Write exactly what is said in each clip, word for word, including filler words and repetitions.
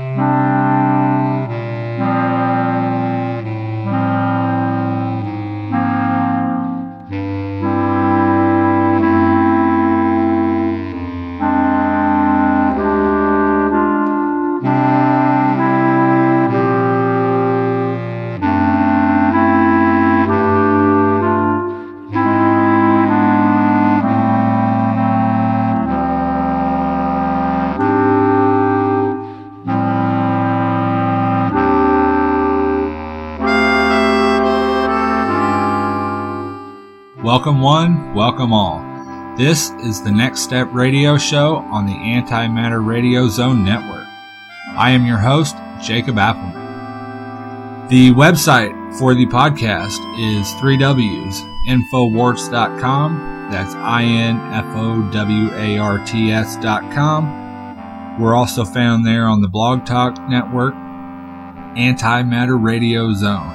Welcome one, welcome all. This is the Next Step Radio Show on the Antimatter Radio Zone Network. I am your host, Jacob Appleman. The website for the podcast is three W's, infowarts dot com. That's I N F O W A R T S dot com. We're also found there on the Blog Talk Network, Antimatter Radio Zone.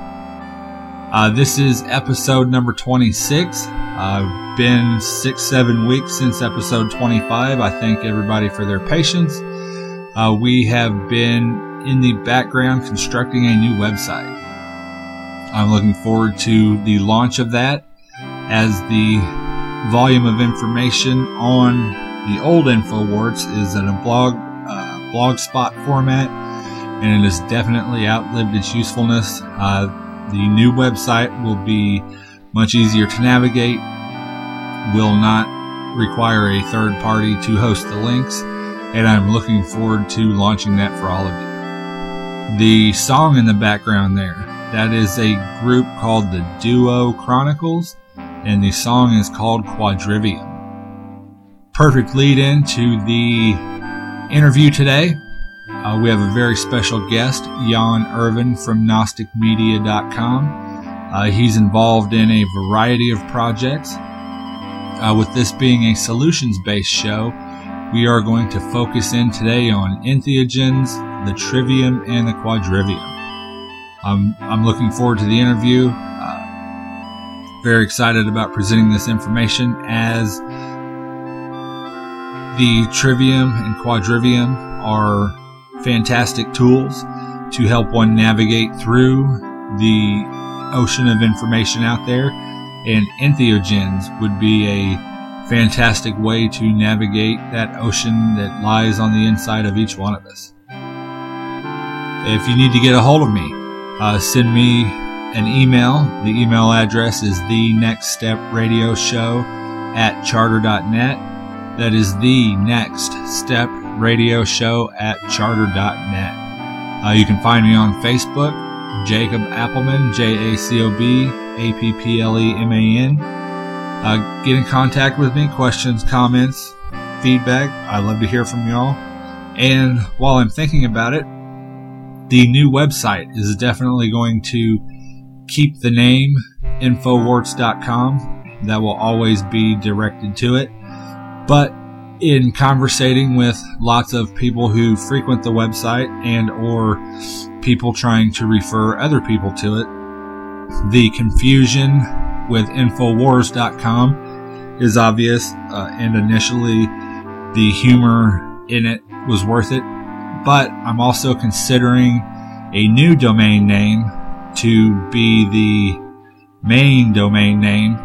Uh, this is episode number twenty-six. Uh, been six, seven weeks since episode twenty-five. I thank everybody for their patience. Uh, we have been in the background constructing a new website. I'm looking forward to the launch of that, as the volume of information on the old InfoWarts is in a blog, uh, blogspot format, and it has definitely outlived its usefulness. Uh, The new website will be much easier to navigate, will not require a third party to host the links, and I'm looking forward to launching that for all of you. The song in the background there, that is a group called the Duo Chronicles, and the song is called Quadrivium. Perfect lead in to the interview today. Uh, we have a very special guest, Jan Irvin from Gnostic Media dot com. Uh, he's involved in a variety of projects. Uh, with this being a solutions-based show, we are going to focus in today on entheogens, the trivium, and the quadrivium. Um, I'm looking forward to the interview. Uh, very excited about presenting this information, as the trivium and quadrivium are fantastic tools to help one navigate through the ocean of information out there, and entheogens would be a fantastic way to navigate that ocean that lies on the inside of each one of us. If you need to get a hold of me, uh, send me an email. The email address is the next step radio show at charter dot net. That is the next step radio show at charter dot net. Uh, you can find me on Facebook, Jacob Appleman, J A C O B A P P L E M A N. Uh, get in contact with me, questions, comments, feedback. I love to hear from y'all. And while I'm thinking about it, the new website is definitely going to keep the name infowarts dot com. That will always be directed to it. But in conversating with lots of people who frequent the website and or people trying to refer other people to it, the confusion with infowars dot com is obvious, uh, and initially the humor in it was worth it. But I'm also considering a new domain name to be the main domain name.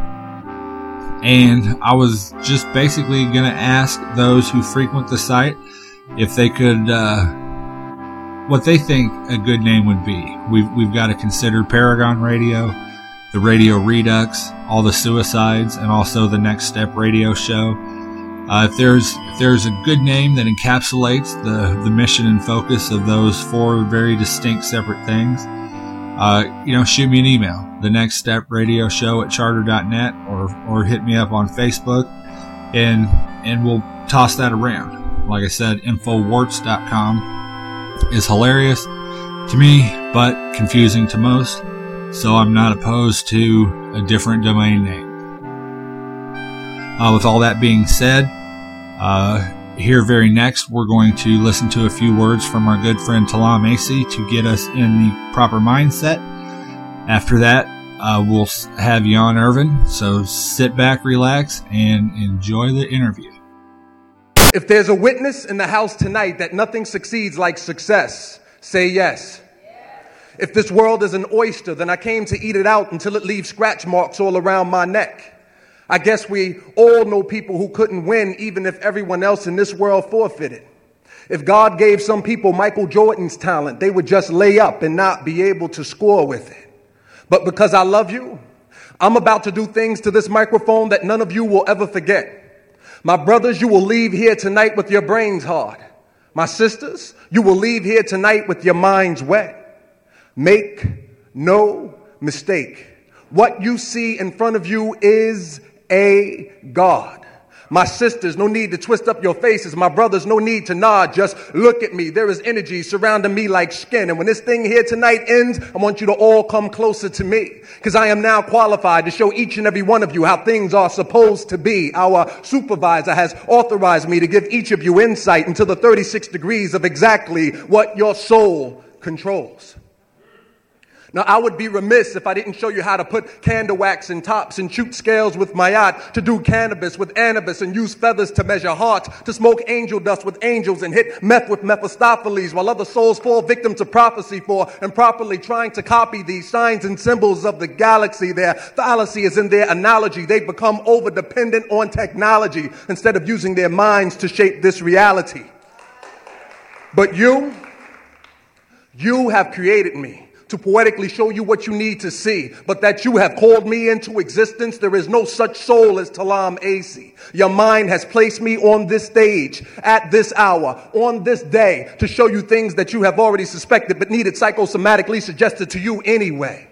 And I was just basically going to ask those who frequent the site if they could, uh, what they think a good name would be. We've, we've got to consider Paragon Radio, the Radio Redux, all the suicides, and also the Next Step Radio Show. Uh, if there's if there's a good name that encapsulates the, the mission and focus of those four very distinct separate things, uh, you know, shoot me an email. The Next Step Radio Show at charter dot net, or or hit me up on Facebook, and and we'll toss that around. Like I said, infowarts dot com is hilarious to me, but confusing to most, so I'm not opposed to a different domain name. Uh, with all that being said, uh, here very next, we're going to listen to a few words from our good friend Talam Macy to get us in the proper mindset. After that, uh, we'll have Jan Irvin, so sit back, relax, and enjoy the interview. If there's a witness in the house tonight that nothing succeeds like success, say yes. Yes. If this world is an oyster, then I came to eat it out until it leaves scratch marks all around my neck. I guess we all know people who couldn't win even if everyone else in this world forfeited. If God gave some people Michael Jordan's talent, they would just lay up and not be able to score with it. But because I love you, I'm about to do things to this microphone that none of you will ever forget. My brothers, you will leave here tonight with your brains hard. My sisters, you will leave here tonight with your minds wet. Make no mistake. What you see in front of you is a God. My sisters, no need to twist up your faces. My brothers, no need to nod. Just look at me. There is energy surrounding me like skin. And when this thing here tonight ends, I want you to all come closer to me, because I am now qualified to show each and every one of you how things are supposed to be. Our supervisor has authorized me to give each of you insight into the thirty-six degrees of exactly what your soul controls. Now, I would be remiss if I didn't show you how to put candle wax in tops and shoot scales with Mayat, to do cannabis with Anubis and use feathers to measure hearts, to smoke angel dust with angels and hit meth with Mephistopheles, while other souls fall victim to prophecy for improperly trying to copy these signs and symbols of the galaxy. Their fallacy is in their analogy. They've become over-dependent on technology instead of using their minds to shape this reality. But you, you have created me to poetically show you what you need to see, but that you have called me into existence. There is no such soul as Talam Acey. Your mind has placed me on this stage at this hour, on this day, to show you things that you have already suspected but needed psychosomatically suggested to you anyway.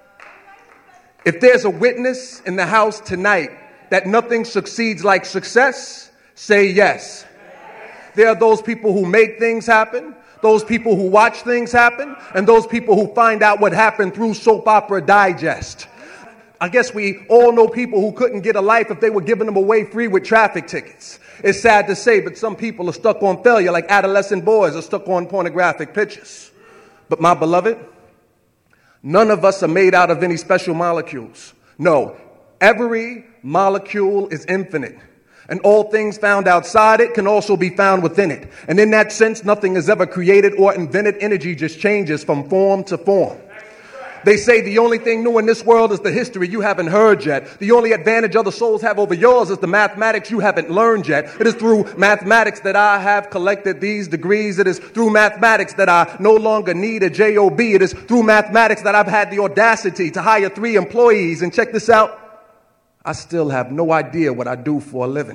If there's a witness in the house tonight that nothing succeeds like success, say yes. There are those people who make things happen, those people who watch things happen, and those people who find out what happened through Soap Opera Digest. I guess we all know people who couldn't get a life if they were giving them away free with traffic tickets. It's sad to say, but some people are stuck on failure like adolescent boys are stuck on pornographic pictures. But my beloved, none of us are made out of any special molecules. No, every molecule is infinite. And all things found outside it can also be found within it. And in that sense, nothing is ever created or invented. Energy just changes from form to form. They say the only thing new in this world is the history you haven't heard yet. The only advantage other souls have over yours is the mathematics you haven't learned yet. It is through mathematics that I have collected these degrees. It is through mathematics that I no longer need a job. It is through mathematics that I've had the audacity to hire three employees. And check this out. I still have no idea what I do for a living.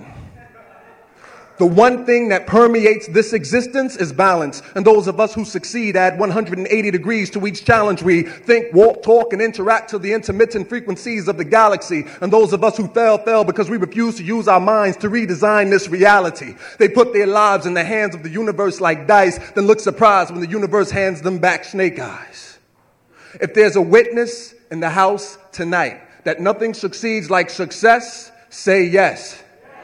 The one thing that permeates this existence is balance. And those of us who succeed add one hundred eighty degrees to each challenge. We think, walk, talk, and interact to the intermittent frequencies of the galaxy. And those of us who fail, fail because we refuse to use our minds to redesign this reality. They put their lives in the hands of the universe like dice, then look surprised when the universe hands them back snake eyes. If there's a witness in the house tonight that nothing succeeds like success, say yes.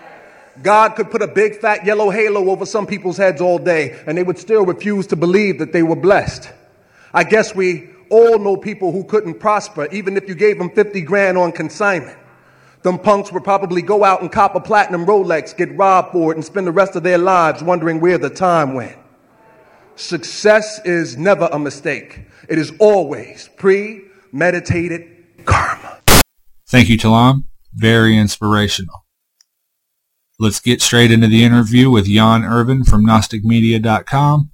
God could put a big fat yellow halo over some people's heads all day, and they would still refuse to believe that they were blessed. I guess we all know people who couldn't prosper, even if you gave them fifty grand on consignment. Them punks would probably go out and cop a platinum Rolex, get robbed for it, and spend the rest of their lives wondering where the time went. Success is never a mistake. It is always premeditated karma. Thank you, Talam. Very inspirational. Let's get straight into the interview with Jan Irvin from Gnostic Media dot com.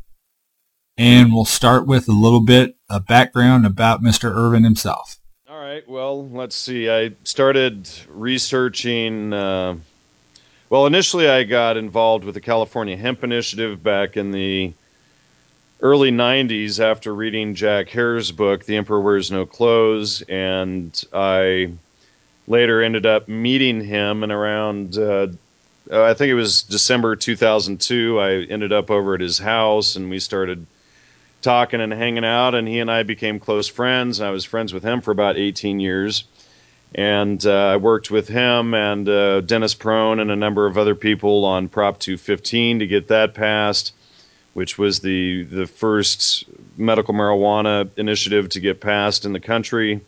And we'll start with a little bit of background about Mister Irvin himself. All right. Well, let's see. I started researching. Uh, well, initially I got involved with the California Hemp Initiative back in the early nineties after reading Jack Hare's book, The Emperor Wears No Clothes, and I later ended up meeting him, and around, uh, I think it was December two thousand two, I ended up over at his house, and we started talking and hanging out, and he and I became close friends. I was friends with him for about eighteen years, and uh, I worked with him and uh, Dennis Prone and a number of other people on Prop two fifteen to get that passed, which was the, the first medical marijuana initiative to get passed in the country.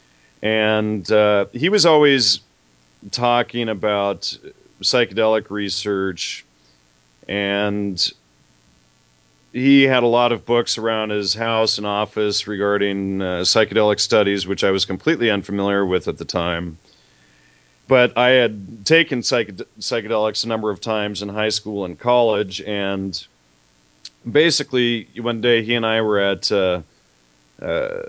And uh, he was always talking about psychedelic research and he had a lot of books around his house and office regarding uh, psychedelic studies, which I was completely unfamiliar with at the time. But I had taken psyched- psychedelics a number of times in high school and college, and basically one day he and I were at uh, uh,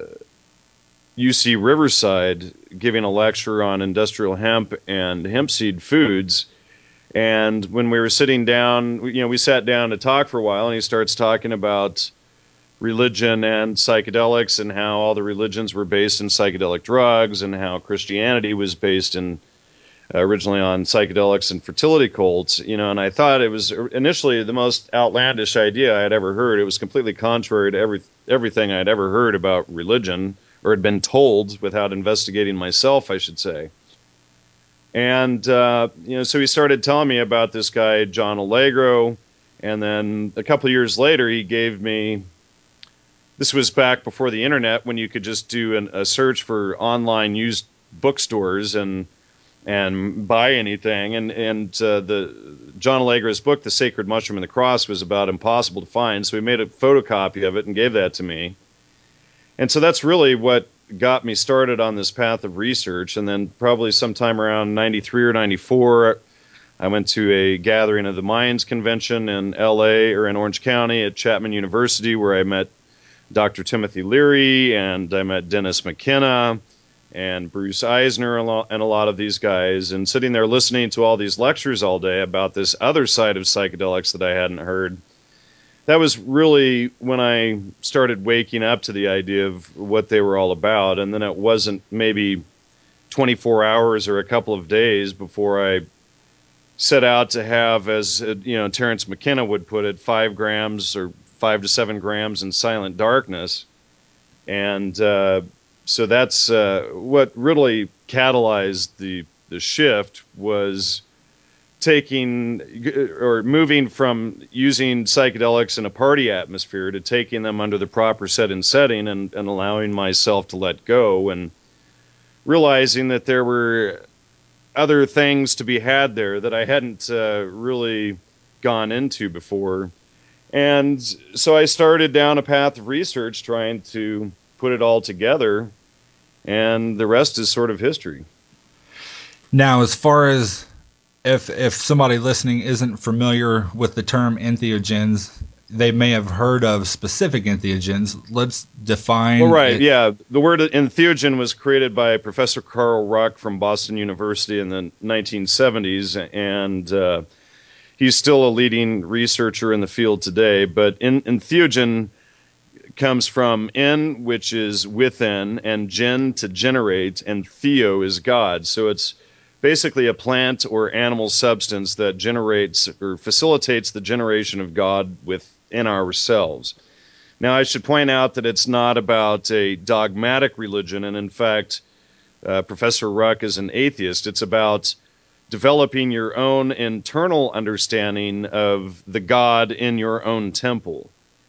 U C Riverside giving a lecture on industrial hemp and hemp seed foods. And when we were sitting down, you know, we sat down to talk for a while, and he starts talking about religion and psychedelics and how all the religions were based in psychedelic drugs and how Christianity was based in uh, originally on psychedelics and fertility cults, you know, and I thought it was initially the most outlandish idea I had ever heard. It was completely contrary to every everything I had ever heard about religion or had been told without investigating myself, I should say. And, uh, you know, so he started telling me about this guy, John Allegro. And then a couple of years later, he gave me, this was back before the internet, when you could just do an, a search for online used bookstores and and buy anything. And, and uh, the John Allegro's book, The Sacred Mushroom and the Cross, was about impossible to find. So he made a photocopy of it and gave that to me. And so that's really what got me started on this path of research. And then probably sometime around ninety-three or ninety-four, I went to a gathering of the Mayans Convention in L A or in Orange County at Chapman University, where I met Doctor Timothy Leary, and I met Dennis McKenna and Bruce Eisner and a lot of these guys, and sitting there listening to all these lectures all day about this other side of psychedelics that I hadn't heard. That was really when I started waking up to the idea of what they were all about. And then it wasn't maybe twenty-four hours or a couple of days before I set out to have, as uh, you know, Terence McKenna would put it, five grams or five to seven grams in silent darkness. And uh, so that's uh, what really catalyzed the, the shift, was taking or moving from using psychedelics in a party atmosphere to taking them under the proper set and setting, and, and allowing myself to let go, and realizing that there were other things to be had there that I hadn't uh, really gone into before. And so I started down a path of research trying to put it all together, and the rest is sort of history. Now, as far as If if somebody listening isn't familiar with the term entheogens, they may have heard of specific entheogens. Let's define. Well, right, it. yeah. The word entheogen was created by Professor Carl Ruck from Boston University in the nineteen seventies, and uh, he's still a leading researcher in the field today. But en- entheogen comes from en, which is within, and gen, to generate, and theo is God. So it's basically a plant or animal substance that generates or facilitates the generation of God within ourselves. Now, I should point out that it's not about a dogmatic religion, and in fact, uh, Professor Ruck is an atheist. It's about developing your own internal understanding of the God in your own temple.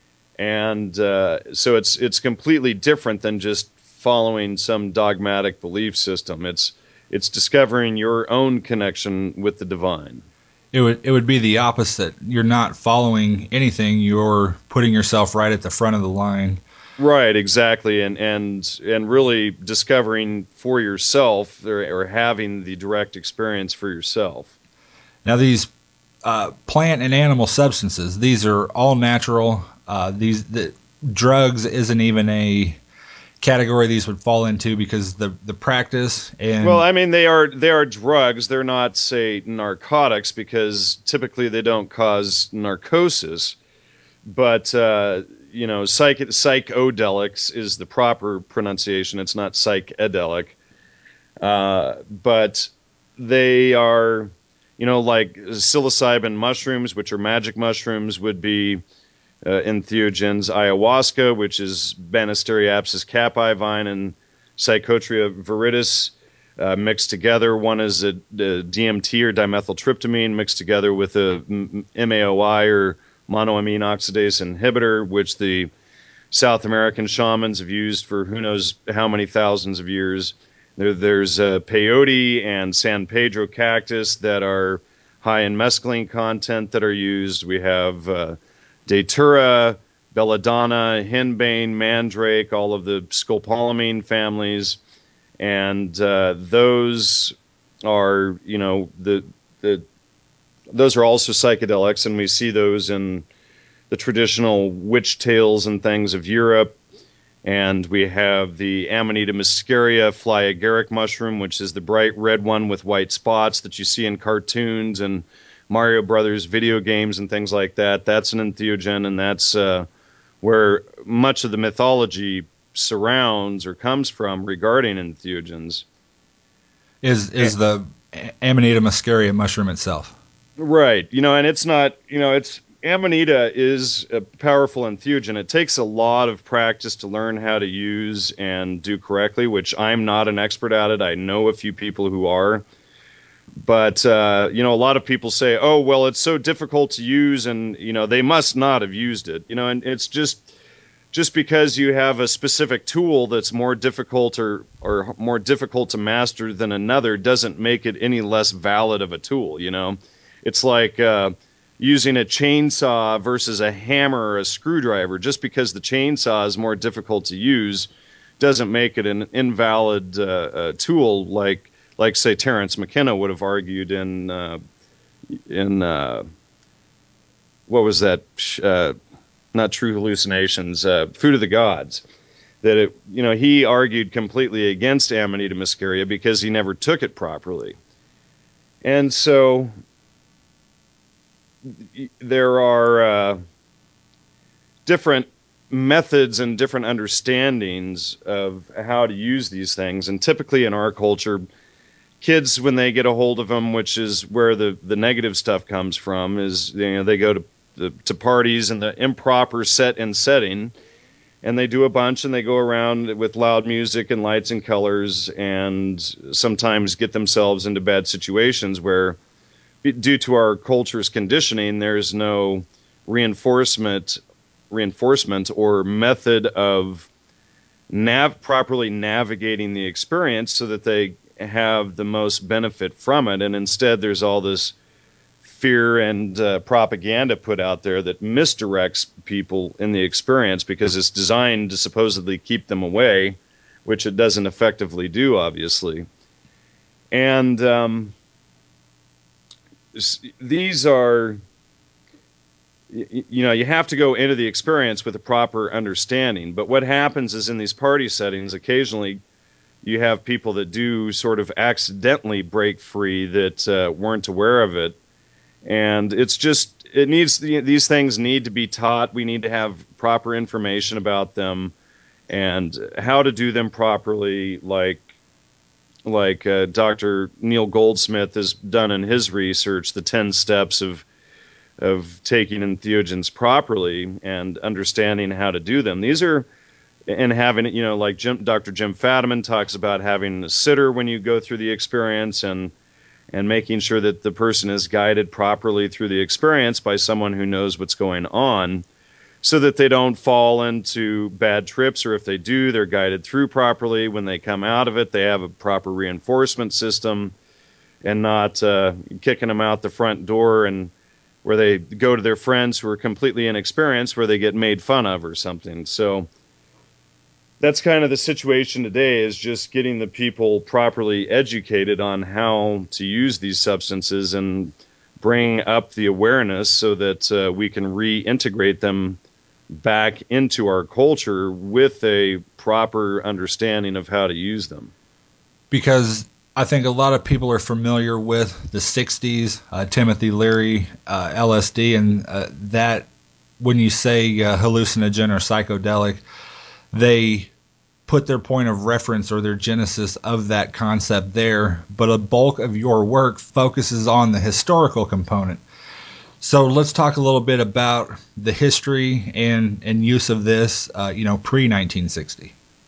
And uh, so it's it's completely different than just following some dogmatic belief system. It's It's discovering your own connection with the divine. It would it would be the opposite. You're not following anything. You're putting yourself right at the front of the line. Right, exactly, and and and really discovering for yourself, or, or having the direct experience for yourself. Now, these uh, plant and animal substances, these are all natural. Uh, these the drugs isn't even a category these would fall into, because the the practice and well, I mean, they are they are drugs. They're not, say, narcotics, because typically they don't cause narcosis. But uh, you know, psych psychedelics is the proper pronunciation. It's not psychedelic, uh, but they are, you know, like psilocybin mushrooms, which are magic mushrooms, would be Uh, entheogens. Ayahuasca, which is Banisteriopsis caapi vine, and Psychotria viridis uh, mixed together. One is a, a D M T or dimethyltryptamine mixed together with a M A O I or monoamine oxidase inhibitor, which the South American shamans have used for who knows how many thousands of years. There, there's uh, peyote and San Pedro cactus that are high in mescaline content that are used. We have uh, Datura, belladonna, henbane, mandrake, all of the scopolamine families, and uh, those are, you know, the the those are also psychedelics, and we see those in the traditional witch tales and things of Europe. And we have the Amanita muscaria fly agaric mushroom, which is the bright red one with white spots that you see in cartoons and Mario Brothers video games and things like that. That's an entheogen, and that's uh, where much of the mythology surrounds or comes from regarding entheogens. Is is the Amanita muscaria mushroom itself? Right. You know, and it's not, you know, it's Amanita is a powerful entheogen. It takes a lot of practice to learn how to use and do correctly, which I'm not an expert at it. I know a few people who are. But, uh, you know, a lot of people say, oh, well, it's so difficult to use, and, you know, they must not have used it. You know, and it's just just because you have a specific tool that's more difficult or, or more difficult to master than another doesn't make it any less valid of a tool, you know. It's like... Uh, using a chainsaw versus a hammer or a screwdriver. Just because the chainsaw is more difficult to use doesn't make it an invalid uh, uh, tool, like like say Terence McKenna would have argued in uh, in uh, what was that? Uh, not True Hallucinations, uh, Food of the Gods. That it, you know, he argued completely against Amanita muscaria because he never took it properly, and so. There are uh, different methods and different understandings of how to use these things. And typically in our culture, kids, when they get a hold of them, which is where the, the negative stuff comes from, is, you know, they go to, the, to parties in the improper set and setting, and they do a bunch, and they go around with loud music and lights and colors, and sometimes get themselves into bad situations where, due to our culture's conditioning, there's no reinforcement, reinforcement or method of nav properly navigating the experience so that they have the most benefit from it. And instead, there's all this fear and uh, propaganda put out there that misdirects people in the experience because it's designed to supposedly keep them away, which it doesn't effectively do, obviously. And um, these are, you know, you have to go into the experience with a proper understanding. But what happens is in these party settings, occasionally you have people that do sort of accidentally break free that uh, weren't aware of it. And it's just, it needs, these things need to be taught. We need to have proper information about them and how to do them properly, like like uh, Doctor Neil Goldsmith has done in his research, the ten steps of of taking entheogens properly and understanding how to do them. These are, and having, you know, like Jim, Doctor Jim Fadiman talks about having a sitter when you go through the experience, and and making sure that the person is guided properly through the experience by someone who knows what's going on, so that they don't fall into bad trips, or if they do, they're guided through properly. When they come out of it, they have a proper reinforcement system, and not uh, kicking them out the front door, and where they go to their friends who are completely inexperienced, where they get made fun of or something. So that's kind of the situation today, is just getting the people properly educated on how to use these substances and bring up the awareness so that uh, we can reintegrate them back into our culture with a proper understanding of how to use them. Because I think a lot of people are familiar with the sixties, uh, Timothy Leary, uh, L S D, and uh, that when you say uh, hallucinogen or psychedelic, they put their point of reference or their genesis of that concept there, but a bulk of your work focuses on the historical component. So let's talk a little bit about the history and, and use of this, uh, you know, pre nineteen sixty.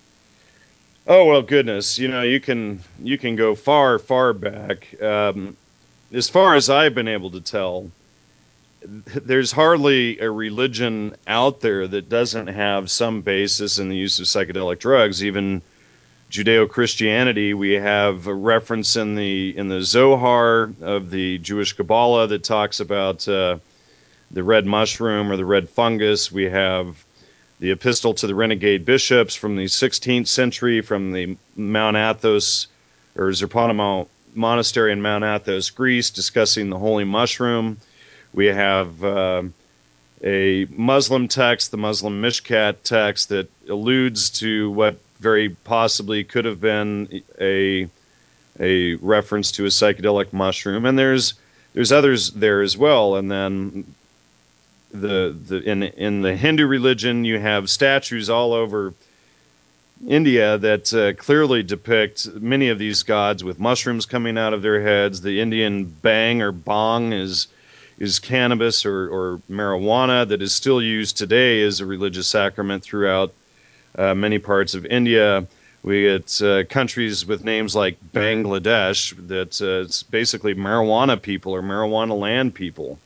Oh, well, goodness. You know, you can you can go far, far back. Um, as far as I've been able to tell, there's hardly a religion out there that doesn't have some basis in the use of psychedelic drugs. Even Judeo-Christianity, we have a reference in the in the Zohar of the Jewish Kabbalah that talks about uh, the red mushroom or the red fungus. We have the Epistle to the Renegade Bishops from the sixteenth century from the Mount Athos or Zerpanamo Monastery in Mount Athos, Greece, discussing the holy mushroom. We have uh, a Muslim text, the Muslim Mishkat text, that alludes to what very possibly could have been a a reference to a psychedelic mushroom, and there's there's others there as well. And then the the in in the Hindu religion, you have statues all over India that uh, clearly depict many of these gods with mushrooms coming out of their heads. The Indian bang or bong is is cannabis or, or marijuana that is still used today as a religious sacrament throughout uh, many parts of India. We get uh, countries with names like Bangladesh that uh, it's basically marijuana people or marijuana land people.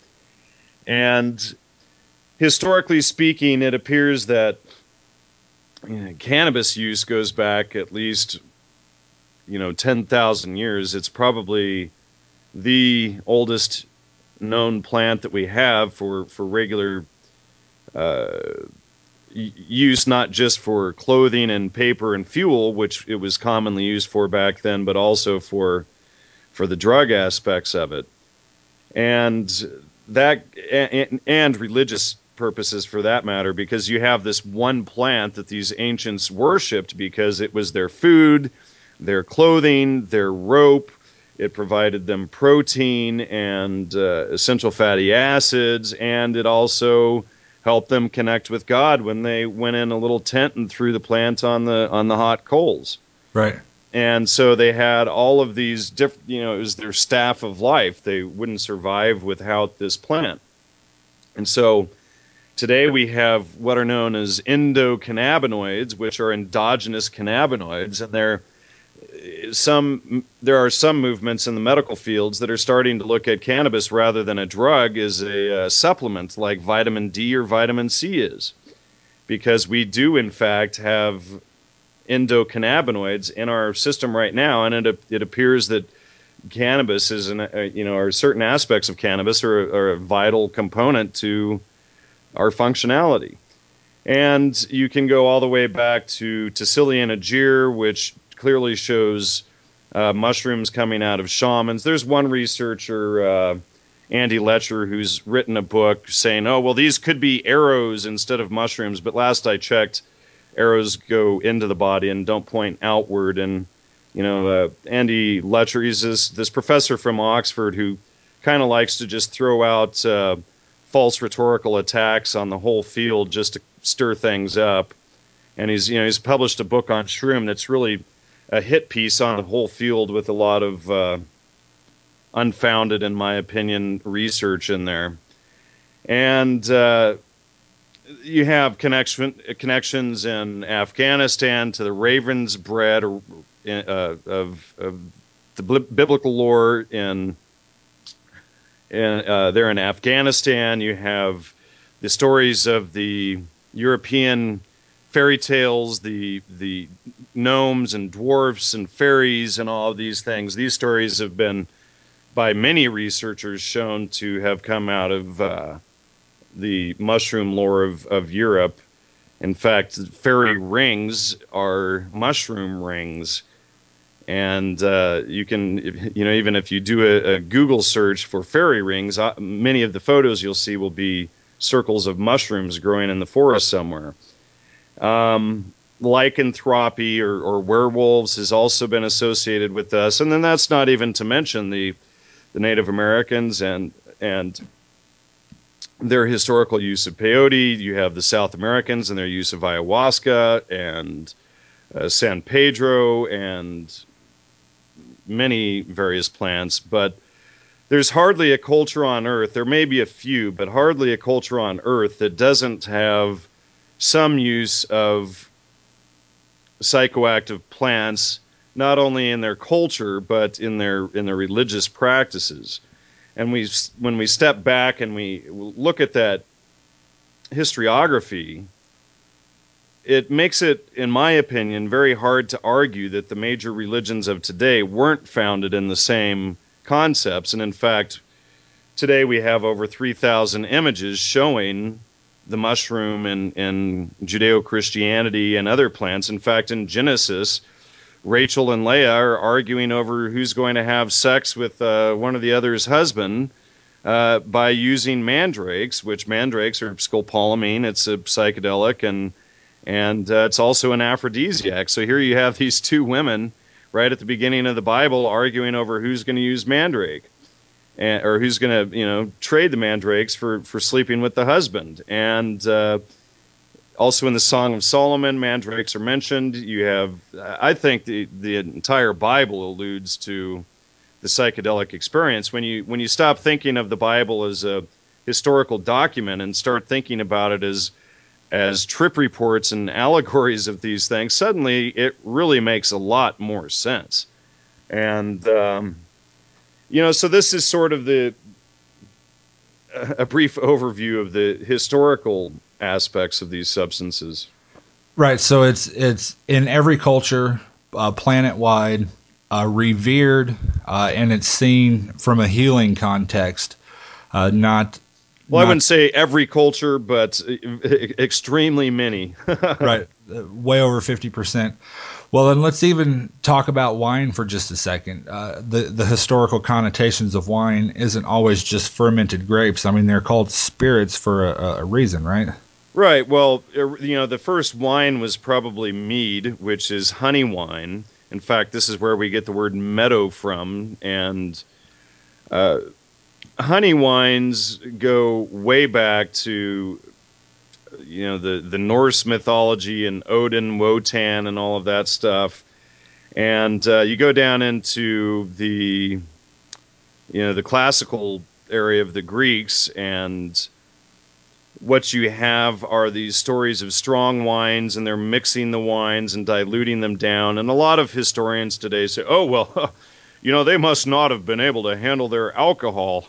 And historically speaking, it appears that you know, cannabis use goes back at least, you know, ten thousand years. It's probably the oldest known plant that we have for, for regular uh, use, not just for clothing and paper and fuel, which it was commonly used for back then, but also for for the drug aspects of it. And that and, and religious purposes for that matter, because you have this one plant that these ancients worshipped because it was their food, their clothing, their rope. It provided them protein and uh, essential fatty acids, and it also helped them connect with God when they went in a little tent and threw the plant on the on the hot coals. Right. And so they had all of these different, you know, it was their staff of life. They wouldn't survive without this plant. And so today we have what are known as endocannabinoids, which are endogenous cannabinoids, and they're some there are some movements in the medical fields that are starting to look at cannabis rather than a drug as a uh, supplement like vitamin D or vitamin C is, because we do in fact have endocannabinoids in our system right now, and it it appears that cannabis is an uh, you know or certain aspects of cannabis are, are a vital component to our functionality. And you can go all the way back to Tassilian Agir, which clearly shows uh, mushrooms coming out of shamans. There's one researcher, uh, Andy Letcher, who's written a book saying, oh, well, these could be arrows instead of mushrooms. But last I checked, arrows go into the body and don't point outward. And, you know, uh, Andy Letcher, he's this, this professor from Oxford who kind of likes to just throw out uh, false rhetorical attacks on the whole field just to stir things up. And he's, you know, he's published a book on shroom that's really a hit piece on the whole field with a lot of uh, unfounded, in my opinion, research in there. And uh, you have connection connections in Afghanistan to the raven's bread or, uh, of, of the biblical lore in, in uh, there in Afghanistan. You have the stories of the European fairy tales, the the gnomes and dwarfs and fairies and all of these things. These stories have been, by many researchers, shown to have come out of uh, the mushroom lore of, of Europe. In fact, fairy rings are mushroom rings. And uh, you can, you know, even if you do a, a Google search for fairy rings, uh, many of the photos you'll see will be circles of mushrooms growing in the forest somewhere. Um, lycanthropy or, or werewolves has also been associated with us, and then that's not even to mention the the Native Americans and and their historical use of peyote. You have the South Americans and their use of ayahuasca and uh, San Pedro and many various plants, but there's hardly a culture on Earth, there may be a few, but hardly a culture on Earth that doesn't have some use of psychoactive plants, not only in their culture but in their in their religious practices. And we, when we step back and we look at that historiography, it makes it, in my opinion, very hard to argue that the major religions of today weren't founded in the same concepts. And in fact, today we have over three thousand images showing the mushroom in, in Judeo-Christianity and other plants. In fact, in Genesis, Rachel and Leah are arguing over who's going to have sex with uh, one of the other's husband uh, by using mandrakes, which mandrakes are scopolamine. It's a psychedelic, and and uh, it's also an aphrodisiac. So here you have these two women right at the beginning of the Bible arguing over who's going to use mandrake, and, or who's going to, you know, trade the mandrakes for, for sleeping with the husband. And uh, also in the Song of Solomon, mandrakes are mentioned. You have, I think the, the entire Bible alludes to the psychedelic experience. When you, when you stop thinking of the Bible as a historical document and start thinking about it as, as trip reports and allegories of these things, suddenly it really makes a lot more sense. And, um, you know, so this is sort of the, a brief overview of the historical aspects of these substances. Right. So it's it's in every culture, uh, planet-wide, uh, revered, uh, and it's seen from a healing context, uh, not... Well, not, I wouldn't say every culture, but extremely many. Right. Uh, way over fifty percent. Well, then let's even talk about wine for just a second. Uh, the, the historical connotations of wine isn't always just fermented grapes. I mean, they're called spirits for a, a reason, right? Right. Well, you know, the first wine was probably mead, which is honey wine. In fact, this is where we get the word meadow from. And uh, honey wines go way back to, you know, the, the Norse mythology and Odin, Wotan, and all of that stuff. And uh, you go down into the, you know, the classical area of the Greeks, and what you have are these stories of strong wines, and they're mixing the wines and diluting them down. And a lot of historians today say, oh, well, you know, they must not have been able to handle their alcohol.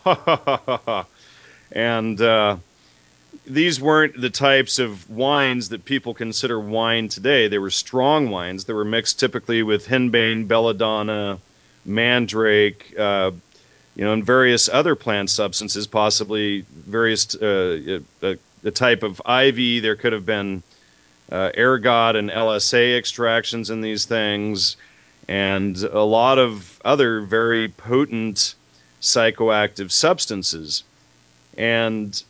And uh, these weren't the types of wines that people consider wine today. They were strong wines. They were mixed typically with henbane, belladonna, mandrake, uh, you know, and various other plant substances, possibly various, uh, a, a type of ivy. There could have been uh, ergot and L S A extractions in these things, and a lot of other very potent psychoactive substances. And,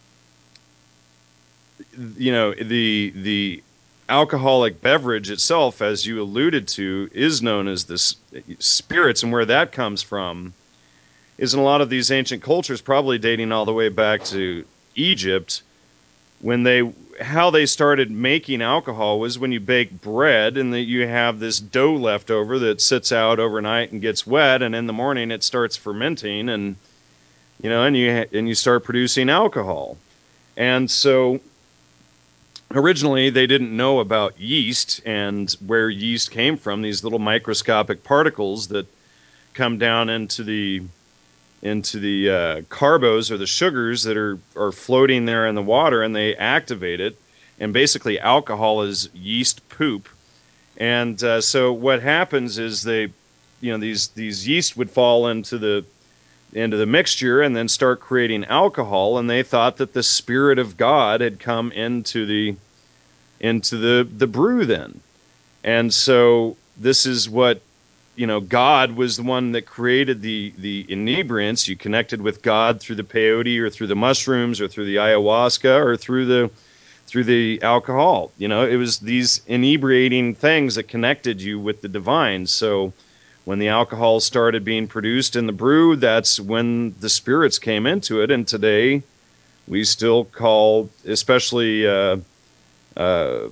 you know, the the alcoholic beverage itself, as you alluded to, is known as the spirits, and where that comes from is in a lot of these ancient cultures, probably dating all the way back to Egypt, when they, how they started making alcohol was when you bake bread and that you have this dough left over that sits out overnight and gets wet, and in the morning it starts fermenting, and, you know, and you, and you start producing alcohol. And so originally they didn't know about yeast and where yeast came from, these little microscopic particles that come down into the into the uh, carbos or the sugars that are, are floating there in the water, and they activate it. And basically alcohol is yeast poop. And uh, so what happens is they, you know, these, these yeast would fall into the, into the mixture and then start creating alcohol. And they thought that the Spirit of God had come into the, into the, the brew then. And so this is what, you know, God was the one that created the, the inebriants. You connected with God through the peyote or through the mushrooms or through the ayahuasca or through the, through the alcohol. You know, it was these inebriating things that connected you with the divine. So when the alcohol started being produced in the brew, that's when the spirits came into it. And today we still call, especially, uh, uh,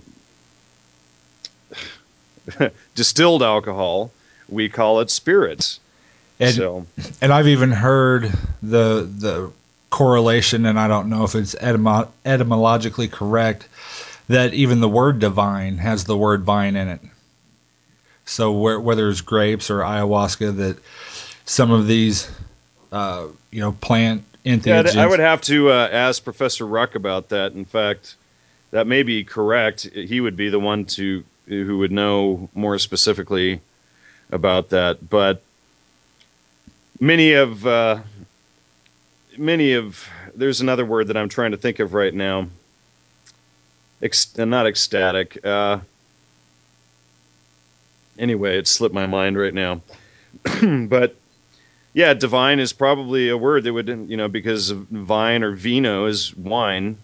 distilled alcohol, we call it spirits. And, so, and I've even heard the the correlation, and I don't know if it's etymo- etymologically correct, that even the word divine has the word vine in it. So where, whether it's grapes or ayahuasca, that some of these, uh, you know, plant entheogens. Yeah, I would have to uh, ask Professor Ruck about that. In fact, that may be correct. He would be the one to who would know more specifically about that. But many of uh, many of there's another word that I'm trying to think of right now. Ex- not ecstatic. Uh, anyway, it slipped my mind right now. But yeah, divine is probably a word that would, you know, because vine or vino is wine.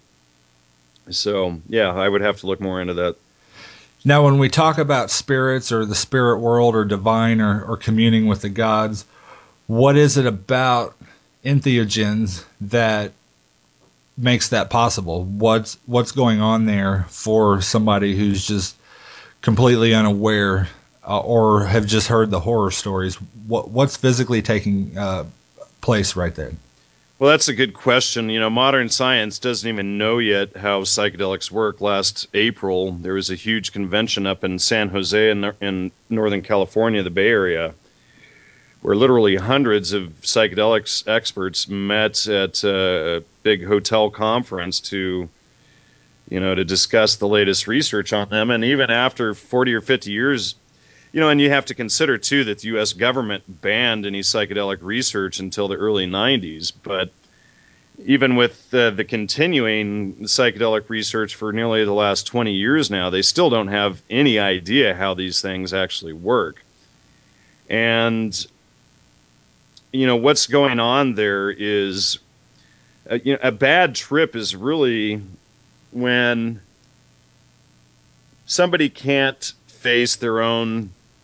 So yeah, I would have to look more into that. Now, when we talk about spirits or the spirit world or divine or, or communing with the gods, what is it about entheogens that makes that possible? What's what's going on there for somebody who's just completely unaware uh, or have just heard the horror stories? What what's physically taking uh, place right there? Well, that's a good question. You know, modern science doesn't even know yet how psychedelics work. Last April, there was a huge convention up in San Jose in, in Northern California, the Bay Area, where literally hundreds of psychedelics experts met at a big hotel conference to, you know, to discuss the latest research on them. And even after forty or fifty years, you know, and you have to consider, too, that the U S government banned any psychedelic research until the early nineties. But even with uh, the continuing psychedelic research for nearly the last twenty years now, they still don't have any idea how these things actually work. And, you know, what's going on there is, uh, you know, a bad trip is really when somebody can't face their own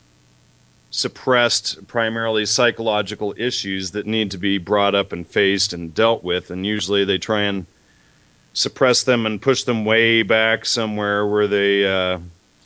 suppressed, primarily psychological issues that need to be brought up and faced and dealt with. And usually they try and suppress them and push them way back somewhere where they, uh,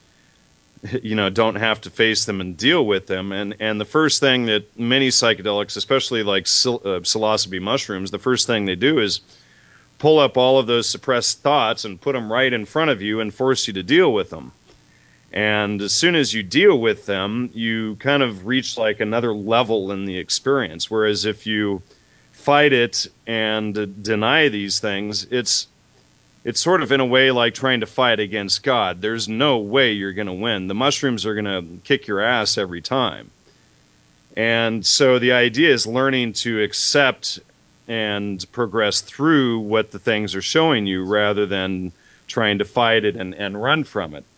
you know, don't have to face them and deal with them. And and the first thing that many psychedelics, especially like sil- uh, psilocybe mushrooms, the first thing they do is pull up all of those suppressed thoughts and put them right in front of you and force you to deal with them. And as soon as you deal with them, you kind of reach like another level in the experience. Whereas if you fight it and uh, deny these things, it's it's sort of in a way like trying to fight against God. There's no way you're going to win. The mushrooms are going to kick your ass every time. And so the idea is learning to accept and progress through what the things are showing you rather than trying to fight it and, and run from it.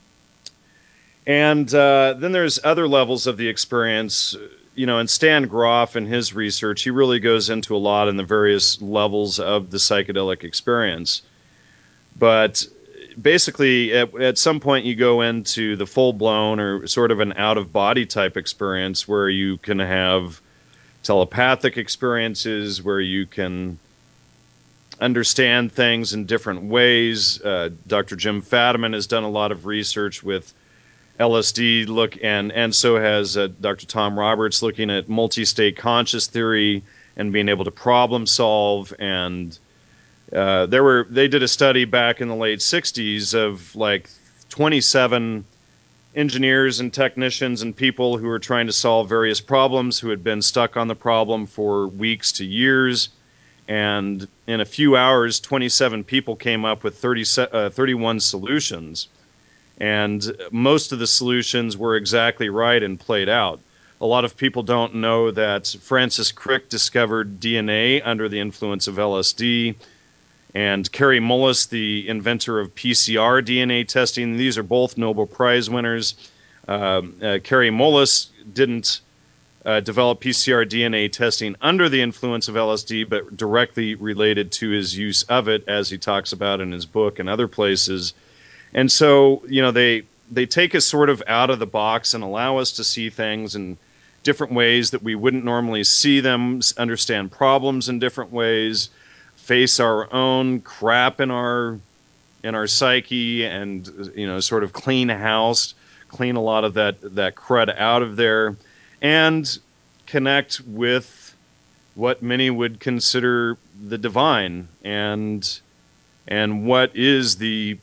And uh, then there's other levels of the experience, you know, and Stan Groff in his research, he really goes into a lot in the various levels of the psychedelic experience. But basically, at, at some point you go into the full-blown or sort of an out-of-body type experience where you can have telepathic experiences, where you can understand things in different ways. Uh, Doctor Jim Fadiman has done a lot of research with L S D, look, and and so has uh, Doctor Tom Roberts, looking at multi-state conscious theory and being able to problem solve. And uh, there were they did a study back in the late sixties of like twenty-seven engineers and technicians and people who were trying to solve various problems, who had been stuck on the problem for weeks to years. And in a few hours, twenty-seven people came up with thirty, uh, thirty-one solutions. And most of the solutions were exactly right and played out. A lot of people don't know that Francis Crick discovered D N A under the influence of L S D. And Kary Mullis, the inventor of P C R D N A testing, these are both Nobel Prize winners. Um, uh, Kary Mullis didn't uh, develop P C R D N A testing under the influence of L S D, but directly related to his use of it, as he talks about in his book and other places. And so, you know, they they take us sort of out of the box and allow us to see things in different ways that we wouldn't normally see them, understand problems in different ways, face our own crap in our in our psyche, and, you know, sort of clean house, clean a lot of that that crud out of there, and connect with what many would consider the divine, and and what is the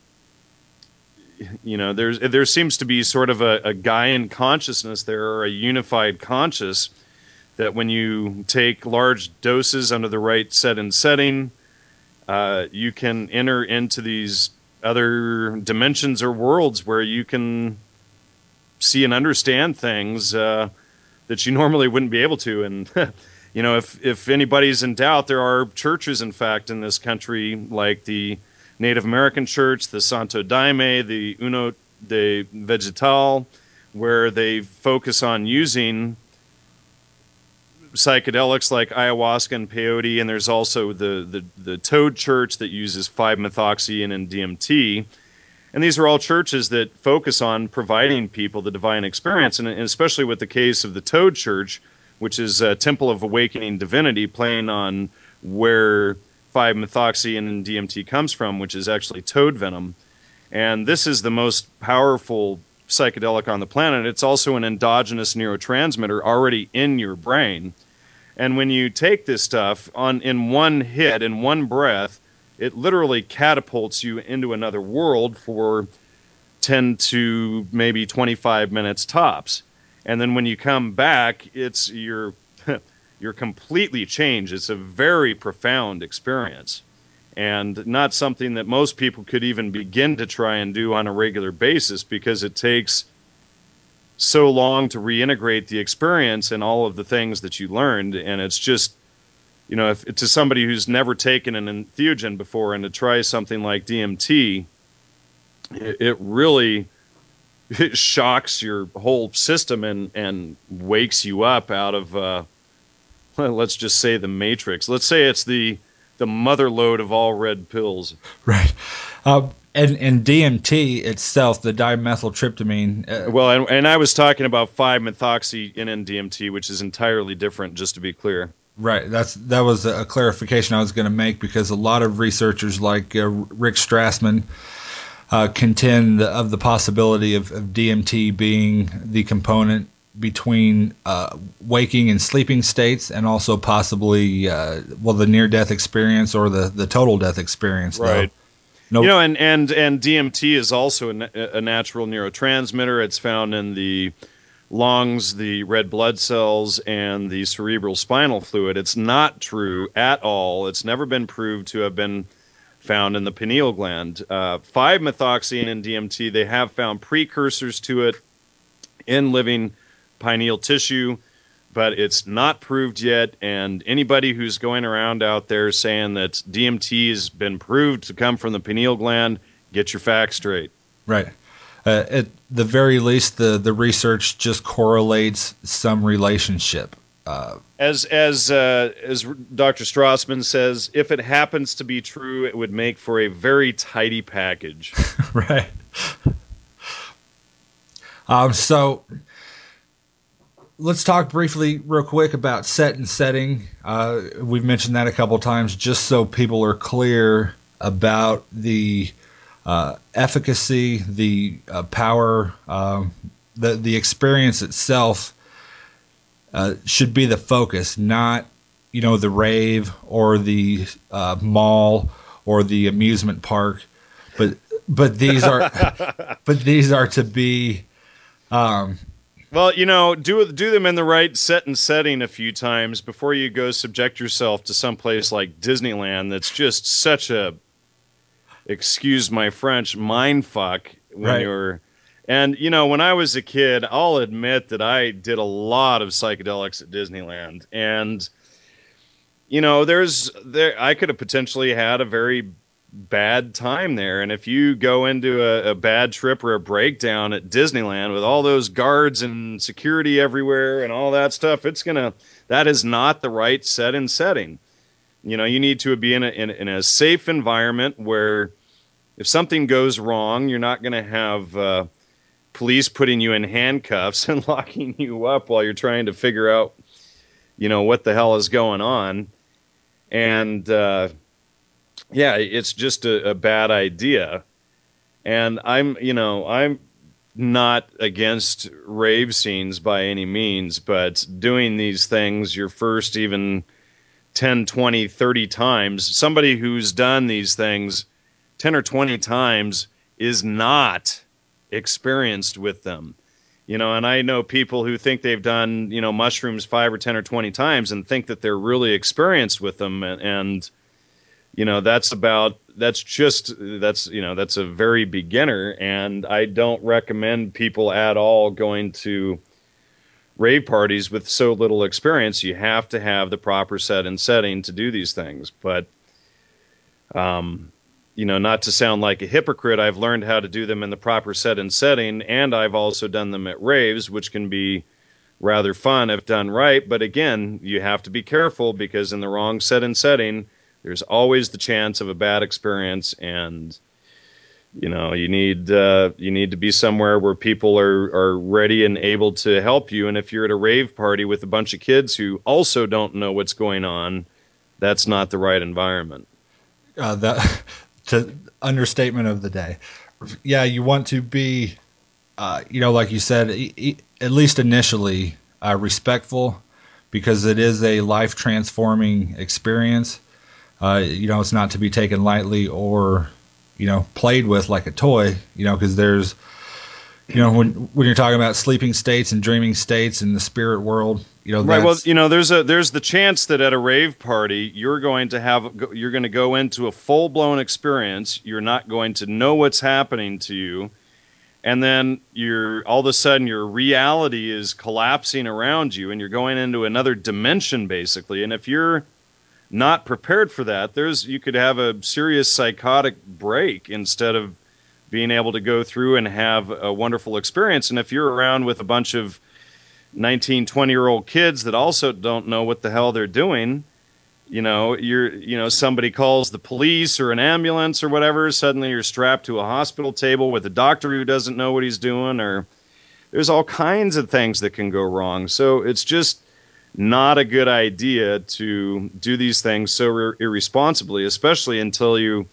You know, there's there seems to be sort of a, a Gaian consciousness there, or a unified conscious, that when you take large doses under the right set and setting, uh, you can enter into these other dimensions or worlds where you can see and understand things uh, that you normally wouldn't be able to. And you know, if if anybody's in doubt, there are churches, in fact, in this country, like the Native American Church, the Santo Daime, the Uno de Vegetal, where they focus on using psychedelics like ayahuasca and peyote, and there's also the, the, the Toad Church that uses five methoxy and D M T. And these are all churches that focus on providing people the divine experience, and especially with the case of the Toad Church, which is a Temple of Awakening Divinity, playing on where five methoxy and D M T comes from, which is actually toad venom. And this is the most powerful psychedelic on the planet. It's also an endogenous neurotransmitter already in your brain. And when you take this stuff on in one hit, in one breath, it literally catapults you into another world for ten to maybe twenty-five minutes tops. And then when you come back, it's you're you're completely changed. It's a very profound experience, and not something that most people could even begin to try and do on a regular basis, because it takes so long to reintegrate the experience and all of the things that you learned. And it's just, you know, if to somebody who's never taken an entheogen before and to try something like D M T, it, it really it shocks your whole system and, and wakes you up out of, uh, well, let's just say the Matrix. Let's say it's the the mother lode of all red pills. Right. Uh, and, and D M T itself, the dimethyltryptamine. Uh, well, and, and I was talking about five methoxy N D M T, which is entirely different, just to be clear. Right. That's that was a clarification I was going to make, because a lot of researchers like uh, Rick Strassman uh, contend of the possibility of, of D M T being the component between uh, waking and sleeping states, and also possibly uh, well the near-death experience or the, the total death experience. Right. Though. Nope. You know, and, and, and D M T is also a, a natural neurotransmitter. It's found in the lungs, the red blood cells, and the cerebral spinal fluid. It's not true at all. It's never been proved to have been found in the pineal gland. Uh, five methoxy and D M T, they have found precursors to it in living pineal tissue, but it's not proved yet. And anybody who's going around out there saying that D M T has been proved to come from the pineal gland, get your facts straight. Right. Uh, at the very least, the, the research just correlates some relationship. Uh, as as uh, as Doctor Strassman says, if it happens to be true, it would make for a very tidy package. Right. Um. So let's talk briefly, real quick, about set and setting. Uh, we've mentioned that a couple times, just so people are clear about the uh, efficacy, the uh, power, um, the the experience itself uh, should be the focus, not you know the rave or the uh, mall or the amusement park, but but these are but these are to be. Um, Well, you know, do do them in the right set and setting a few times before you go subject yourself to someplace like Disneyland that's just such a, excuse my French, mind fuck when Right. you're... And, you know, when I was a kid, I'll admit that I did a lot of psychedelics at Disneyland. And, you know, there's... there I could have potentially had a very bad time there. And if you go into a, a bad trip or a breakdown at Disneyland with all those guards and security everywhere and all that stuff, it's gonna that is not the right set and setting. You know, you need to be in a in, in a safe environment where if something goes wrong, you're not gonna have uh, police putting you in handcuffs and locking you up while you're trying to figure out, you know, what the hell is going on. And uh yeah, it's just a, a bad idea. And I'm, you know, I'm not against rave scenes by any means, but doing these things your first even ten, twenty, thirty times, somebody who's done these things ten or twenty times is not experienced with them. You know, and I know people who think they've done, you know, mushrooms five or ten or twenty times and think that they're really experienced with them. And, and you know, that's about, that's just, that's, you know, that's a very beginner. And I don't recommend people at all going to rave parties with so little experience. You have to have the proper set and setting to do these things. But, um, you know, not to sound like a hypocrite, I've learned how to do them in the proper set and setting, and I've also done them at raves, which can be rather fun if done right. But again, you have to be careful, because in the wrong set and setting, there's always the chance of a bad experience. And you know, you need uh, you need to be somewhere where people are are ready and able to help you. And if you're at a rave party with a bunch of kids who also don't know what's going on, that's not the right environment. Uh, that to understatement of the day. Yeah, you want to be, uh, you know, like you said, e- e- at least initially, uh, respectful, because it is a life transforming experience. Uh, you know, it's not to be taken lightly or, you know, played with like a toy, you know, because there's, you know, when when you're talking about sleeping states and dreaming states in the spirit world, you know, right. that's, Well, you know, there's a there's the chance that at a rave party you're going to have you're going to go into a full blown experience. You're not going to know what's happening to you, and then you're all of a sudden your reality is collapsing around you, and you're going into another dimension basically. And if you're not prepared for that, there's you could have a serious psychotic break instead of being able to go through and have a wonderful experience. And if you're around with a bunch of nineteen, twenty year old kids that also don't know what the hell they're doing, you know, you're, you know, somebody calls the police or an ambulance or whatever, suddenly you're strapped to a hospital table with a doctor who doesn't know what he's doing, or there's all kinds of things that can go wrong. So it's just not a good idea to do these things so ir- irresponsibly, especially until you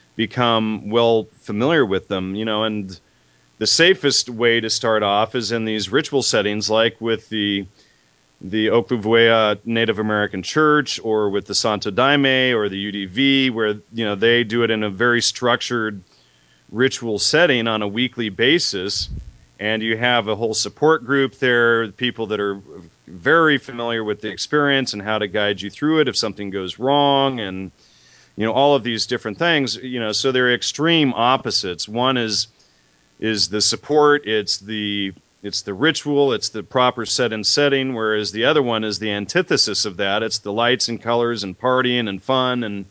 become well familiar with them, you know. And the safest way to start off is in these ritual settings, like with the the Okluvuea Native American Church, or with the Santo Daime or the U D V, where, you know, they do it in a very structured ritual setting on a weekly basis, and you have a whole support group there, people that are very familiar with the experience and how to guide you through it if something goes wrong, and you know, all of these different things, you know, so they're extreme opposites. One is is the support, it's the it's the ritual, it's the proper set and setting, whereas the other one is the antithesis of that. It's the lights and colors and partying and fun, and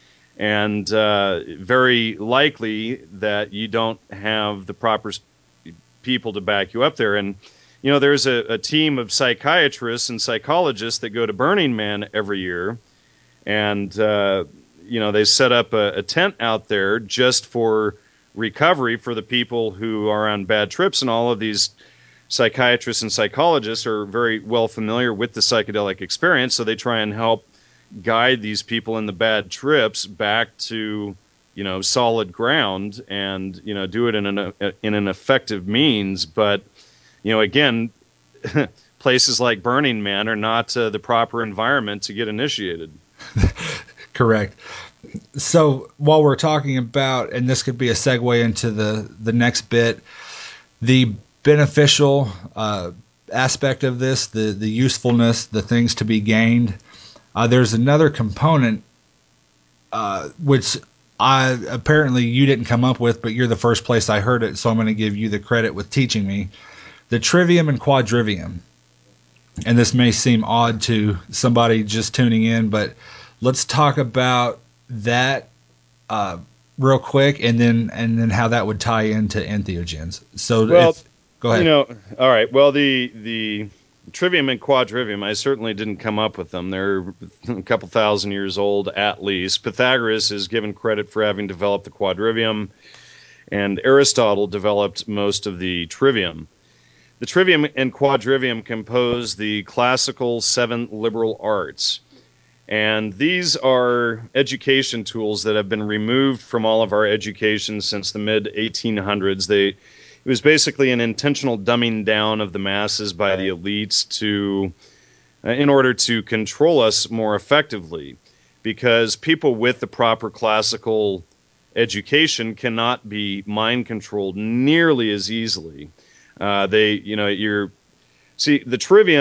and uh, very likely that you don't have the proper people to back you up there. And you know, there's a, a team of psychiatrists and psychologists that go to Burning Man every year, and uh, you know, they set up a, a tent out there just for recovery for the people who are on bad trips. And all of these psychiatrists and psychologists are very well familiar with the psychedelic experience, so they try and help guide these people in the bad trips back to, you know, solid ground, and, you know, do it in an in an effective means. But, you know, again, places like Burning Man are not uh, the proper environment to get initiated. Correct. So while we're talking about, and this could be a segue into the, the next bit, the beneficial uh, aspect of this, the, the usefulness, the things to be gained, uh, there's another component uh, which I apparently you didn't come up with, but you're the first place I heard it, so I'm going to give you the credit with teaching me. The trivium and quadrivium. And this may seem odd to somebody just tuning in, but let's talk about that uh, real quick, and then and then how that would tie into entheogens. So, well, if, go ahead. You know, all right. Well, the the trivium and quadrivium, I certainly didn't come up with them. They're a couple thousand years old at least. Pythagoras is given credit for having developed the quadrivium, and Aristotle developed most of the trivium. The trivium and quadrivium compose the classical seven liberal arts. And these are education tools that have been removed from all of our education since the mid eighteen hundreds. They, it was basically an intentional dumbing down of the masses by the elites to, uh, in order to control us more effectively, because people with the proper classical education cannot be mind controlled nearly as easily. Uh, they, you know, you're see the trivium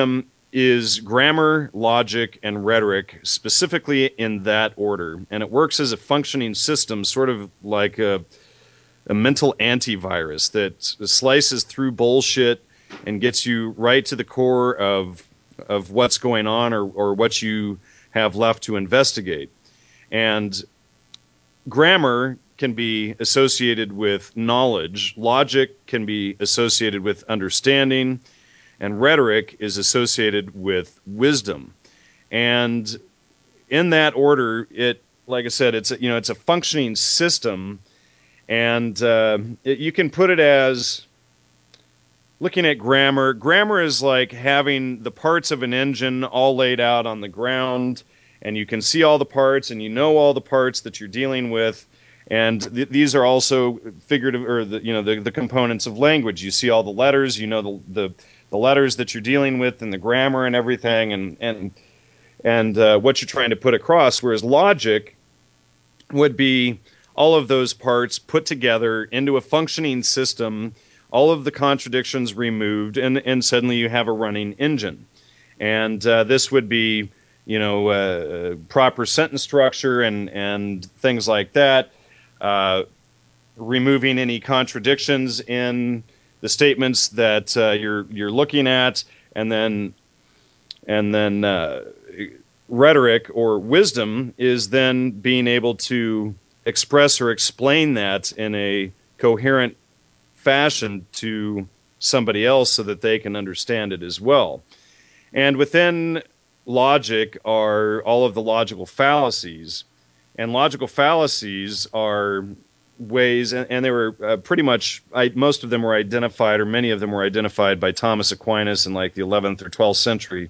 is grammar, logic, and rhetoric, specifically in that order. And it works as a functioning system, sort of like a, a mental antivirus that slices through bullshit and gets you right to the core of of what's going on, or, or what you have left to investigate. And grammar can be associated with knowledge, logic can be associated with understanding, and rhetoric is associated with wisdom. And in that order, it, like I said, it's a, you know, it's a functioning system, and uh, it, you can put it as looking at grammar. Grammar is like having the parts of an engine all laid out on the ground, and you can see all the parts, and you know all the parts that you're dealing with. And th- these are also figurative, or the, you know, the, the components of language. You see all the letters, you know the the, the letters that you're dealing with, and the grammar and everything, and and and uh, what you're trying to put across. Whereas logic would be all of those parts put together into a functioning system, all of the contradictions removed, and and suddenly you have a running engine. And uh, this would be, you know, uh, proper sentence structure and and things like that. Uh, removing any contradictions in the statements that uh, you're you're looking at, and then and then uh, rhetoric or wisdom is then being able to express or explain that in a coherent fashion to somebody else so that they can understand it as well. And within logic are all of the logical fallacies. And logical fallacies are ways, and, and they were uh, pretty much, I, most of them were identified, or many of them were identified by Thomas Aquinas in like the eleventh or twelfth century.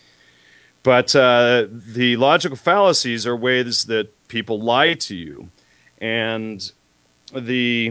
But uh, the logical fallacies are ways that people lie to you. And the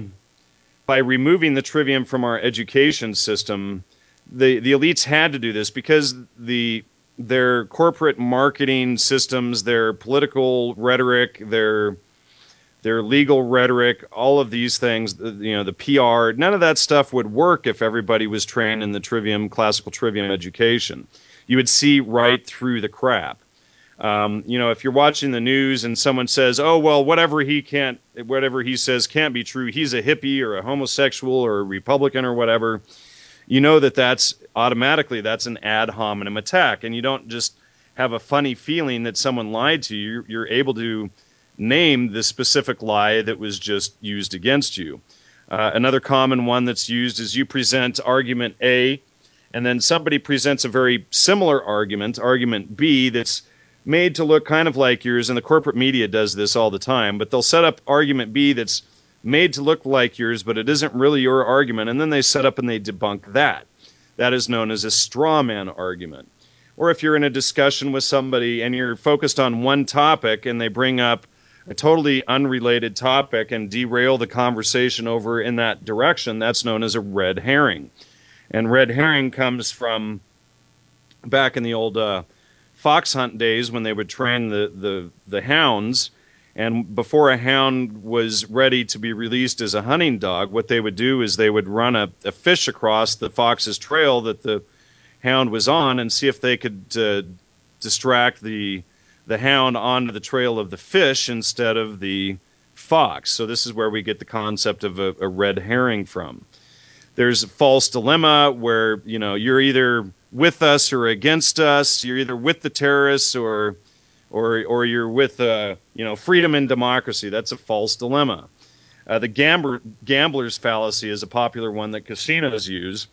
by removing the trivium from our education system, the, the elites had to do this because the their corporate marketing systems, their political rhetoric, their their legal rhetoric, all of these things, you know, the P R, none of that stuff would work if everybody was trained in the trivium, classical trivium education. You would see right through the crap. Um, you know, if you're watching the news and someone says, "Oh, well, whatever he can't, whatever he says can't be true. He's a hippie or a homosexual or a Republican or whatever," you know that that's automatically that's an ad hominem attack, and you don't just have a funny feeling that someone lied to you. You're, you're able to name the specific lie that was just used against you. Uh, another common one that's used is you present argument A, and then somebody presents a very similar argument, argument B, that's made to look kind of like yours, and the corporate media does this all the time, but they'll set up argument B that's made to look like yours, but it isn't really your argument, and then they set up and they debunk that. That is known as a straw man argument. Or if you're in a discussion with somebody and you're focused on one topic and they bring up a totally unrelated topic and derail the conversation over in that direction, that's known as a red herring. And red herring comes from back in the old uh, fox hunt days when they would train the, the, the hounds. And before a hound was ready to be released as a hunting dog, what they would do is they would run a, a fish across the fox's trail that the hound was on and see if they could uh, distract the the hound onto the trail of the fish instead of the fox. So this is where we get the concept of a, a red herring from. There's a false dilemma where, you know, you're either with us or against us. You're either with the terrorists or or or you're with uh, you know, freedom and democracy. That's a false dilemma. Uh, the gambler, gambler's fallacy is a popular one that casinos use.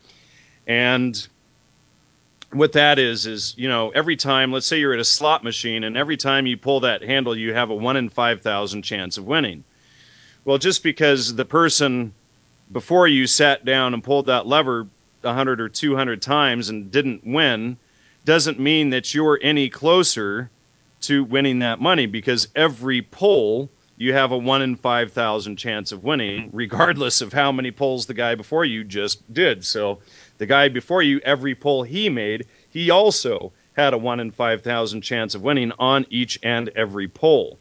And what that is, is, you know, every time, let's say you're at a slot machine, and every time you pull that handle, you have a one in five thousand chance of winning. Well, just because the person before you sat down and pulled that lever one hundred or two hundred times and didn't win, doesn't mean that you're any closer to winning that money, because every pull you have a one in five thousand chance of winning, regardless of how many pulls the guy before you just did. So the guy before you, every pull he made, he also had a one in five thousand chance of winning on each and every pull.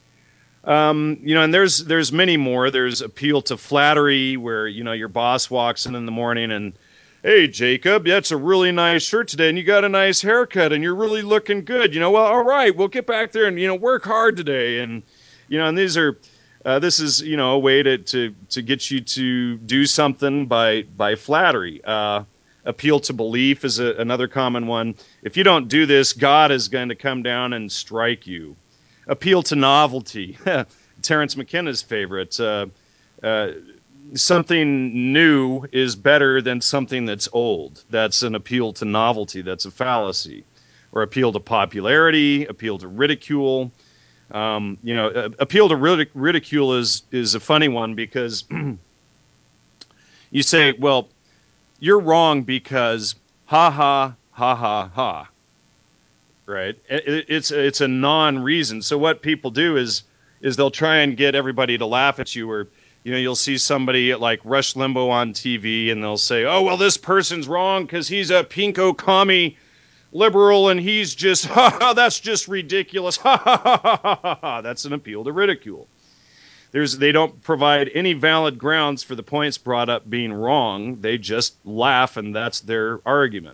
Um, you know, and there's there's many more. There's appeal to flattery, where, you know, your boss walks in in the morning and hey, Jacob, that's a really nice shirt today, and you got a nice haircut, and you're really looking good. You know, well, all right, we'll get back there and, you know, work hard today. And, you know, and these are, uh, this is, you know, a way to, to, to get you to do something by, by flattery. Uh, appeal to belief is a, another common one. If you don't do this, God is going to come down and strike you. Appeal to novelty. Terence McKenna's favorite. Uh, uh, something new is better than something that's old. That's an appeal to novelty. That's a fallacy. Or appeal to popularity, appeal to ridicule. Um, you know, uh, appeal to ridic- ridicule is, is a funny one because you say, well, you're wrong because ha ha, ha ha ha. Right? It, it's, it's a non-reason. So what people do is, is they'll try and get everybody to laugh at you, or, you know, you'll see somebody like Rush Limbaugh on T V and they'll say, oh, well, this person's wrong because he's a pinko commie liberal and he's just, ha ha, that's just ridiculous. Ha ha ha ha ha ha. That's an appeal to ridicule. There's, they don't provide any valid grounds for the points brought up being wrong. They just laugh and that's their argument.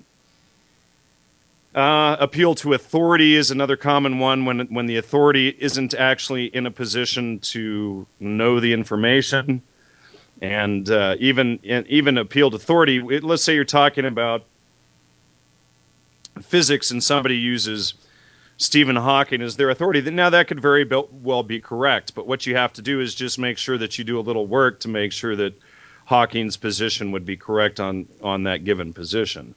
Uh, appeal to authority is another common one when when the authority isn't actually in a position to know the information, and uh, even even appeal to authority. Let's say you're talking about physics and somebody uses Stephen Hawking as their authority. Now that could very well be correct, but what you have to do is just make sure that you do a little work to make sure that Hawking's position would be correct on on that given position.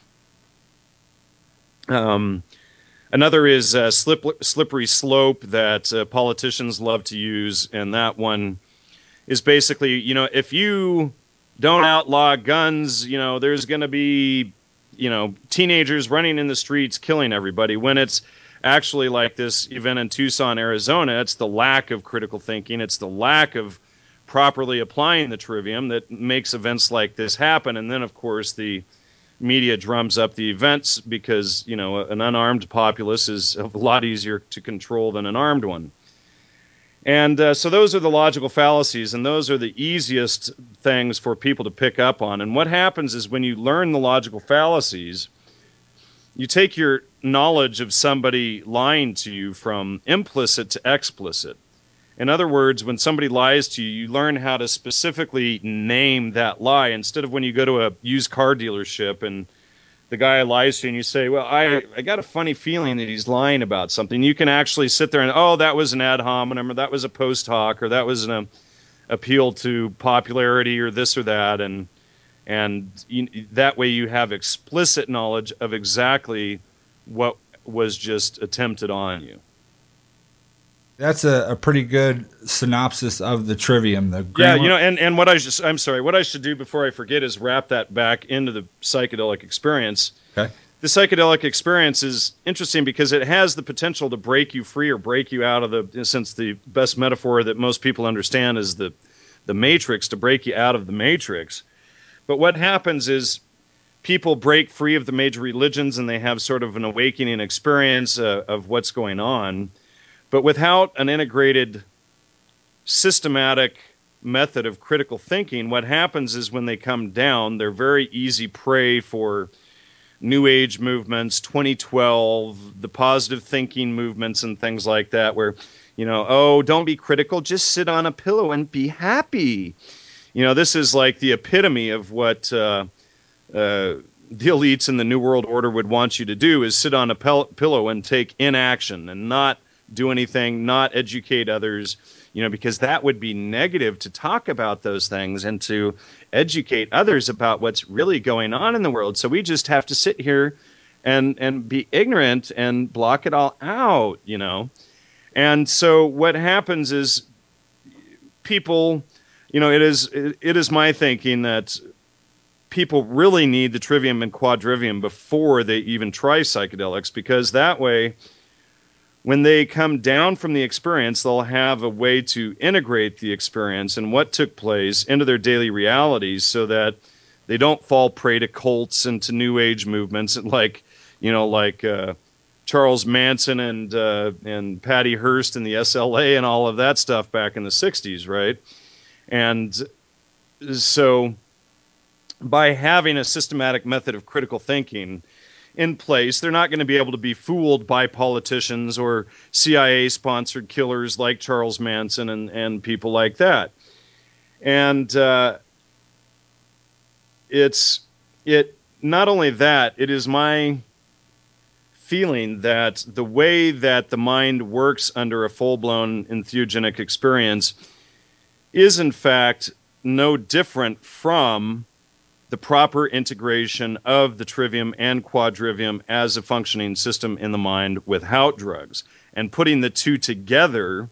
Um, another is uh, slip, slippery slope that uh, politicians love to use, and that one is basically, you know, if you don't outlaw guns, you know, there's going to be, you know, teenagers running in the streets killing everybody, when it's actually like this event in Tucson, Arizona. It's the lack of critical thinking. It's the lack of properly applying the trivium that makes events like this happen. And then, of course, the media drums up the events because, you know, an unarmed populace is a lot easier to control than an armed one. And uh, so those are the logical fallacies, and those are the easiest things for people to pick up on. And what happens is when you learn the logical fallacies, you take your knowledge of somebody lying to you from implicit to explicit. In other words, when somebody lies to you, you learn how to specifically name that lie. Instead of when you go to a used car dealership and the guy lies to you and you say, well, I, I got a funny feeling that he's lying about something. You can actually sit there and, oh, that was an ad hominem, or that was a post hoc, or that was an uh, appeal to popularity, or this or that. And, and you, that way you have explicit knowledge of exactly what was just attempted on you. That's a, a pretty good synopsis of the trivium. The yeah, you know, and, and what I just, I'm sorry, what I should do before I forget is wrap that back into the psychedelic experience. Okay. The psychedelic experience is interesting because it has the potential to break you free or break you out of the, since the best metaphor that most people understand is the, the matrix, to break you out of the matrix. But what happens is people break free of the major religions and they have sort of an awakening experience uh, of what's going on. But without an integrated, systematic method of critical thinking, what happens is when they come down, they're very easy prey for New Age movements, twenty twelve, the positive thinking movements and things like that, where, you know, oh, don't be critical, just sit on a pillow and be happy. You know, this is like the epitome of what uh, uh, the elites in the New World Order would want you to do, is sit on a pel- pillow and take inaction and not do anything, not educate others, you know, because that would be negative to talk about those things and to educate others about what's really going on in the world. So we just have to sit here and and be ignorant and block it all out, you know. And so what happens is people, you know, it is it, it is my thinking that people really need the trivium and quadrivium before they even try psychedelics, because that way, when they come down from the experience, they'll have a way to integrate the experience and what took place into their daily realities so that they don't fall prey to cults and to New Age movements like, you know, like uh, Charles Manson and uh, and Patty Hearst and the S L A and all of that stuff back in the sixties, right? And so by having a systematic method of critical thinking in place, they're not going to be able to be fooled by politicians or C I A-sponsored killers like Charles Manson and, and people like that. And uh, it's it not only that, it is my feeling that the way that the mind works under a full-blown entheogenic experience is, in fact, no different from the proper integration of the trivium and quadrivium as a functioning system in the mind without drugs. And putting the two together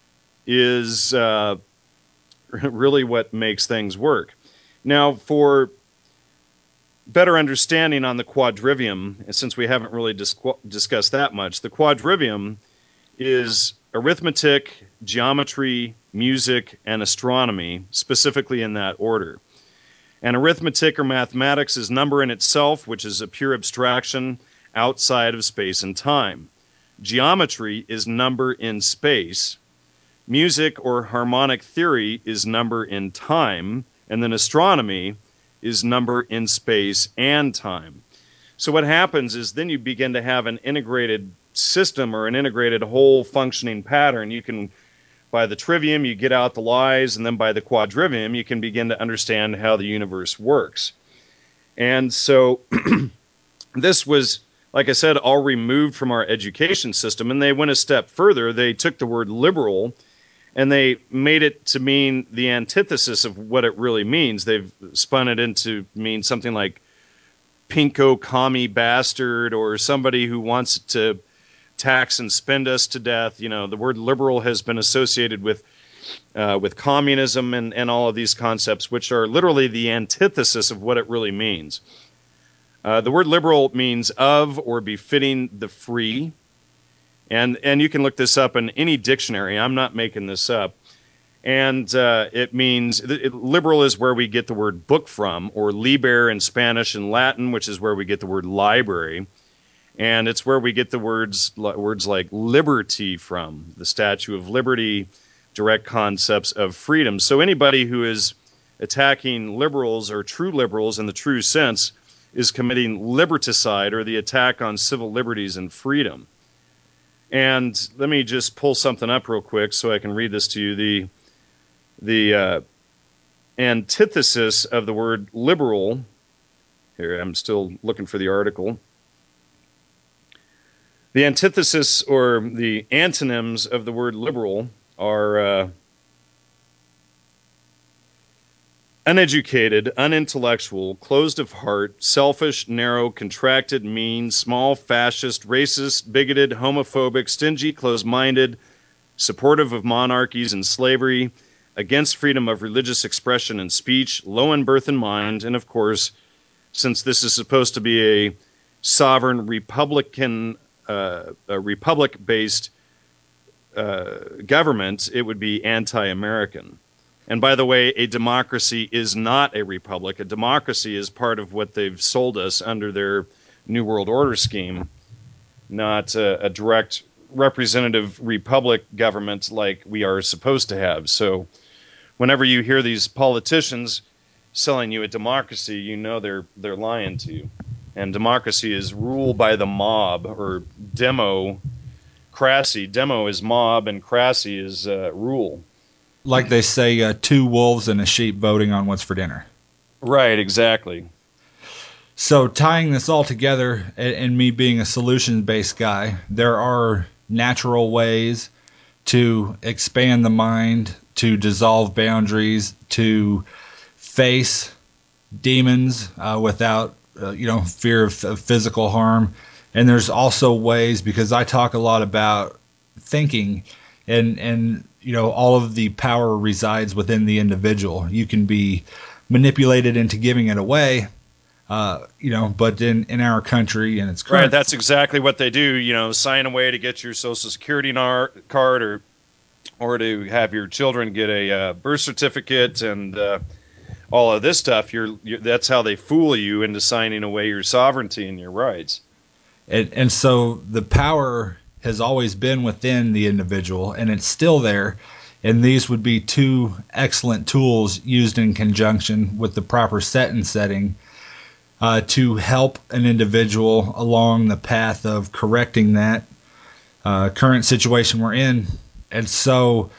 is uh, really what makes things work. Now, for better understanding on the quadrivium, since we haven't really dis- discussed that much, the quadrivium is arithmetic, geometry, music, and astronomy, specifically in that order. And arithmetic or mathematics is number in itself, which is a pure abstraction outside of space and time. Geometry is number in space. Music or harmonic theory is number in time. And then astronomy is number in space and time. So what happens is then you begin to have an integrated system or an integrated whole functioning pattern. You can, by the trivium, you get out the lies, and then by the quadrivium, you can begin to understand how the universe works. And so this was, like I said, all removed from our education system, and they went a step further. They took the word liberal, and they made it to mean the antithesis of what it really means. They've spun it into mean something like pinko commie bastard, or somebody who wants to tax and spend us to death. You know, the word liberal has been associated with uh, with communism and, and all of these concepts, which are literally the antithesis of what it really means. Uh, the word liberal means of or befitting the free. And and you can look this up in any dictionary. I'm not making this up. And uh, it means, it, liberal is where we get the word book from, or liber in Spanish and Latin, which is where we get the word library. And it's where we get the words words like liberty from, the Statue of Liberty, direct concepts of freedom. So anybody who is attacking liberals or true liberals in the true sense is committing liberticide, or the attack on civil liberties and freedom. And let me just pull something up real quick so I can read this to you. The the uh, antithesis of the word liberal, here, I'm still looking for the article. The antithesis, or the antonyms of the word liberal, are uh, uneducated, unintellectual, closed of heart, selfish, narrow, contracted, mean, small, fascist, racist, bigoted, homophobic, stingy, closed-minded, supportive of monarchies and slavery, against freedom of religious expression and speech, low in birth and mind, and of course, since this is supposed to be a sovereign republican, uh, a republic-based uh, government, it would be anti-American. And by the way, a democracy is not a republic. A democracy is part of what they've sold us under their New World Order scheme, not a, a direct representative republic government like we are supposed to have. So whenever you hear these politicians selling you a democracy, you know they're they're lying to you. And democracy is rule by the mob, or democracy. Demo is mob, and crassy is uh, rule. Like they say, uh, two wolves and a sheep voting on what's for dinner. Right, exactly. So tying this all together, and, and me being a solution-based guy, there are natural ways to expand the mind, to dissolve boundaries, to face demons uh, without, uh, you know, fear of, of physical harm. And there's also ways, because I talk a lot about thinking, and and you know, all of the power resides within the individual. You can be manipulated into giving it away, uh, you know, but in, in our country and its current... Right, that's exactly what they do, you know, sign away to get your Social Security nar- card, or or to have your children get a uh, birth certificate, and uh, all of this stuff. You're, you're that's how they fool you into signing away your sovereignty and your rights. And, and so the power has always been within the individual, and it's still there. And these would be two excellent tools used in conjunction with the proper set and setting uh, to help an individual along the path of correcting that uh, current situation we're in. And so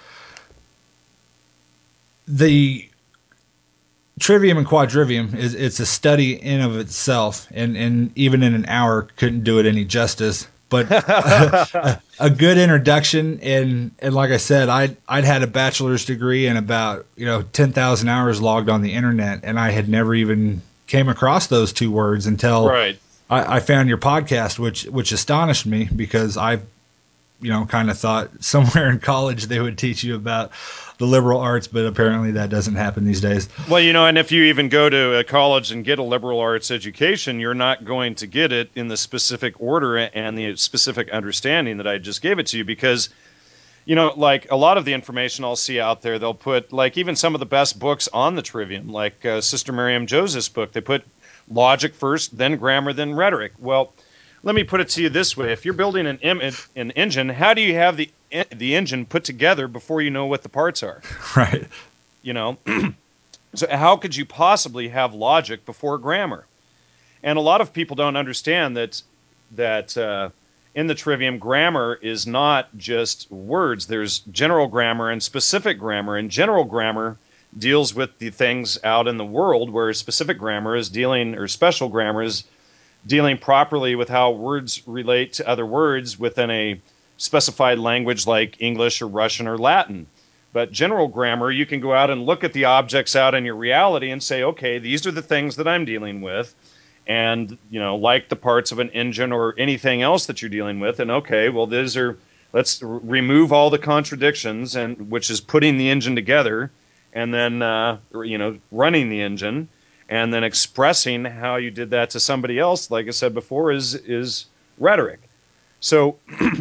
the trivium and quadrivium is it's a study in of itself, and, and even in an hour couldn't do it any justice. But a, a good introduction, and and like I said, I'd I'd had a bachelor's degree and about you know ten thousand hours logged on the internet, and I had never even came across those two words until right. I, I found your podcast, which which astonished me because I, you know, kind of thought somewhere in college they would teach you about the liberal arts, but apparently that doesn't happen these days. Well, you know, and if you even go to a college and get a liberal arts education, you're not going to get it in the specific order and the specific understanding that I just gave it to you, because, you know, like a lot of the information I'll see out there, they'll put like even some of the best books on the trivium, like uh, Sister Miriam Joseph's book, they put logic first, then grammar, then rhetoric. Well, let me put it to you this way. If you're building an, Im- an engine, how do you have the the engine put together before you know what the parts are? Right. You know, so how could you possibly have logic before grammar? And a lot of people don't understand that that uh, in the trivium, grammar is not just words. There's general grammar and specific grammar. And general grammar deals with the things out in the world, where specific grammar is dealing, or special grammar is dealing properly with how words relate to other words within a specified language like English or Russian or Latin. But general grammar, you can go out and look at the objects out in your reality and say, okay, these are the things that I'm dealing with. And, you know, like the parts of an engine or anything else that you're dealing with. And okay, well, these are, let's r- remove all the contradictions, and which is putting the engine together and then, uh, you know, running the engine and then expressing how you did that to somebody else, like I said before, is, is rhetoric. So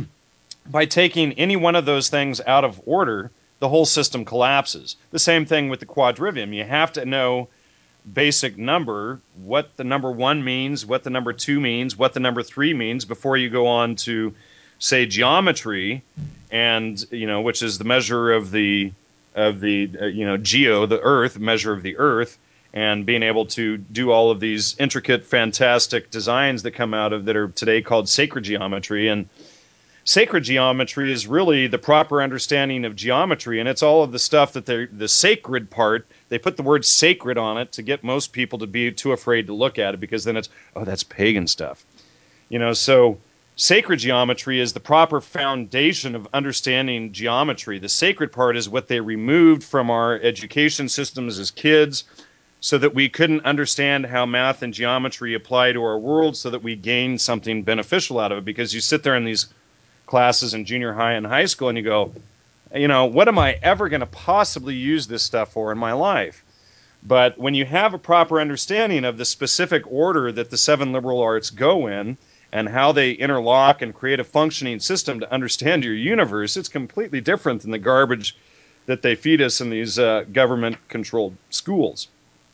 by taking any one of those things out of order, the whole system collapses. The same thing with the quadrivium. You have to know basic number, what the number one means, what the number two means, what the number three means, before you go on to, say, geometry, and you know, which is the measure of the of the uh, you know, geo, the earth, measure of the earth, and being able to do all of these intricate, fantastic designs that come out of that are today called sacred geometry. And sacred geometry is really the proper understanding of geometry, and it's all of the stuff that they're the sacred part. They put the word sacred on it to get most people to be too afraid to look at it, because then it's, oh, that's pagan stuff. You know, so sacred geometry is the proper foundation of understanding geometry. The sacred part is what they removed from our education systems as kids, so that we couldn't understand how math and geometry apply to our world, so that we gain something beneficial out of it. Because you sit there in these classes in junior high and high school and you go, you know, what am I ever going to possibly use this stuff for in my life? But when you have a proper understanding of the specific order that the seven liberal arts go in and how they interlock and create a functioning system to understand your universe, it's completely different than the garbage that they feed us in these uh, government-controlled schools.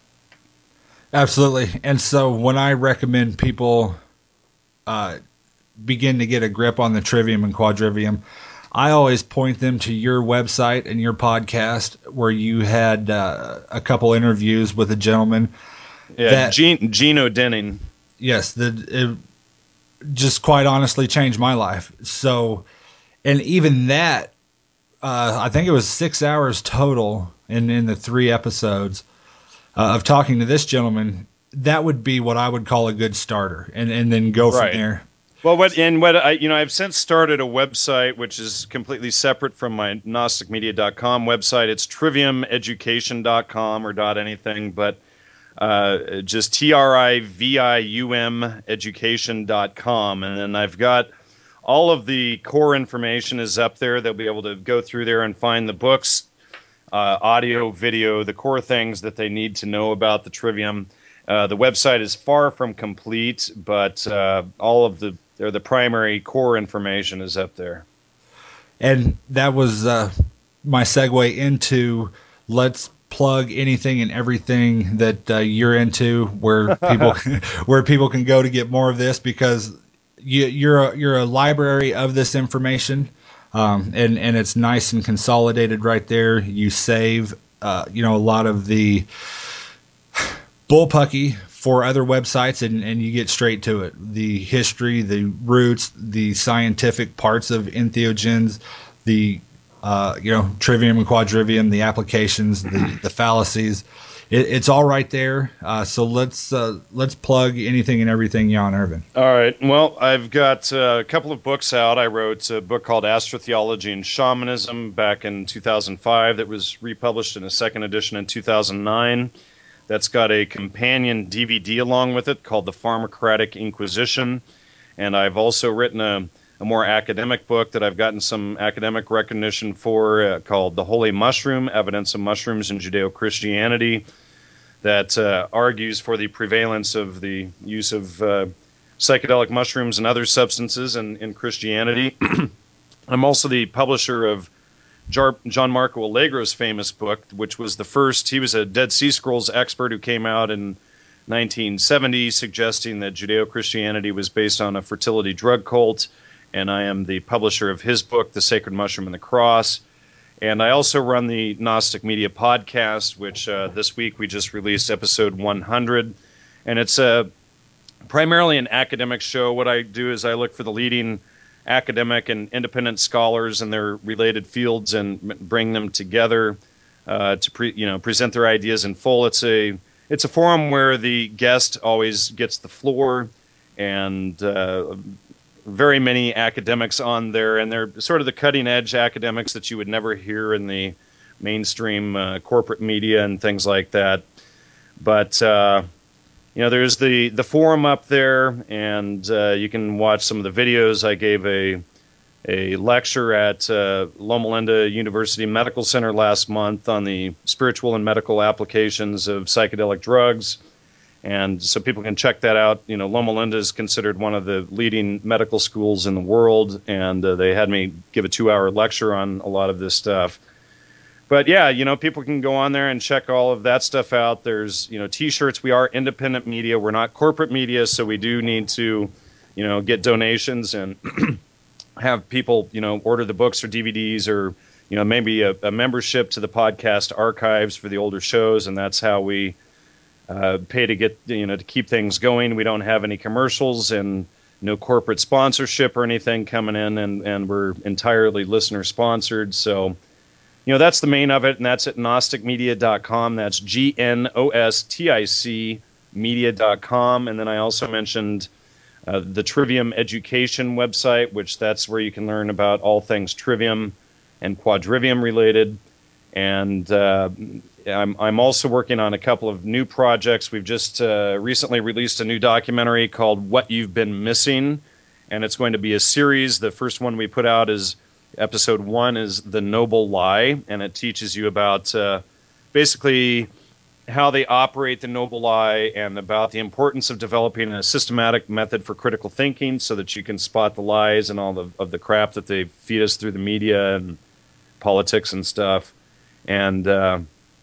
Absolutely. And so when I recommend people uh, begin to get a grip on the trivium and quadrivium, I always point them to your website and your podcast, where you had uh, a couple interviews with a gentleman. Yeah, that, Gene, Gino Denning. Yes, that it just quite honestly changed my life. So, and even that, uh, I think it was six hours total in, in the three episodes uh, of talking to this gentleman. That would be what I would call a good starter, and, and then go from right. there. Well, what and what I you know I've since started a website which is completely separate from my Gnostic Media dot com website. It's trivium education dot com or dot anything, but uh, just T R I V I U M education dot com, and then I've got all of the core information is up there. They'll be able to go through there and find the books, uh, audio, video, the core things that they need to know about the trivium. Uh, the website is far from complete, but uh, all of the or the primary core information is up there. And that was uh, my segue into let's plug anything and everything that uh, you're into, where people where people can go to get more of this, because you, you're a, you're a library of this information. Um, and, and it's nice and consolidated right there. You save, uh, you know, a lot of the bullpucky for other websites, and, and you get straight to it. The history, the roots, the scientific parts of entheogens, the, uh, you know, trivium and quadrivium, the applications, the, the fallacies. It, it's all right there. Uh, so let's uh, let's plug anything and everything, Jan Irvin. All right. Well, I've got uh, a couple of books out. I wrote a book called Astrotheology and Shamanism back in two thousand five that was republished in a second edition in two thousand nine. That's got a companion D V D along with it called The Pharmacratic Inquisition. And I've also written a, a more academic book that I've gotten some academic recognition for uh, called The Holy Mushroom, Evidence of Mushrooms in Judeo-Christianity, that uh, argues for the prevalence of the use of uh, psychedelic mushrooms and other substances in, in Christianity. I'm also the publisher of Jar- John Marco Allegro's famous book, which was the first. He was a Dead Sea Scrolls expert who came out in nineteen seventy suggesting that Judeo-Christianity was based on a fertility drug cult, and I am the publisher of his book, The Sacred Mushroom and the Cross. And I also run the Gnostic Media Podcast, which uh, this week we just released episode one hundred. And it's a, primarily an academic show. What I do is I look for the leading academic and independent scholars in their related fields and m- bring them together uh, to pre- you know present their ideas in full. It's a it's a forum where the guest always gets the floor, and uh, very many academics on there, and they're sort of the cutting edge academics that you would never hear in the mainstream uh, corporate media and things like that. But uh, you know, there's the, the forum up there, and uh, you can watch some of the videos. I gave a a lecture at uh, Loma Linda University Medical Center last month on the spiritual and medical applications of psychedelic drugs, and so people can check that out. You know, Loma Linda is considered one of the leading medical schools in the world, and uh, they had me give a two-hour lecture on a lot of this stuff. But yeah, you know, people can go on there and check all of that stuff out. There's, you know, T-shirts. We are independent media. We're not corporate media, so we do need to, you know, get donations and have people, you know, order the books or D V Ds, or, you know, maybe a, a membership to the podcast archives for the older shows, and that's how we uh, pay to get, you know, to keep things going. We don't have any commercials and no corporate sponsorship or anything coming in, and, and we're entirely listener sponsored. So, you know, that's the main of it, and that's at gnostic media dot com. That's G N O S T I C media dot com. And then I also mentioned uh, the Trivium Education website, which that's where you can learn about all things Trivium and Quadrivium related. And uh, I'm, I'm also working on a couple of new projects. We've just uh, recently released a new documentary called What You've Been Missing, and it's going to be a series. The first one we put out is Episode one is The Noble Lie, and it teaches you about uh, basically how they operate the Noble Lie and about the importance of developing a systematic method for critical thinking so that you can spot the lies and all the, of the crap that they feed us through the media and politics and stuff. And uh,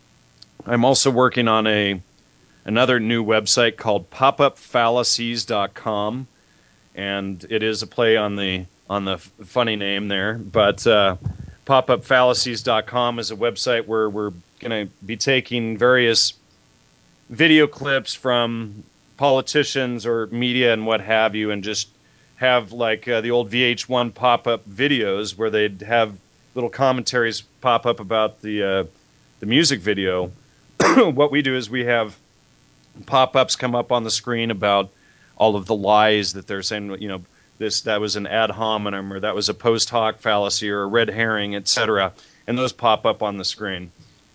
I'm also working on a another new website called pop up fallacies dot com, and it is a play on the on the f- funny name there, but uh, pop up fallacies dot com is a website where we're going to be taking various video clips from politicians or media and what have you, and just have like uh, the old V H one pop-up videos where they'd have little commentaries pop up about the uh, the music video. What we do is we have pop-ups come up on the screen about all of the lies that they're saying, you know, this, that was an ad hominem, or that was a post hoc fallacy, or a red herring, et cetera. And those pop up on the screen.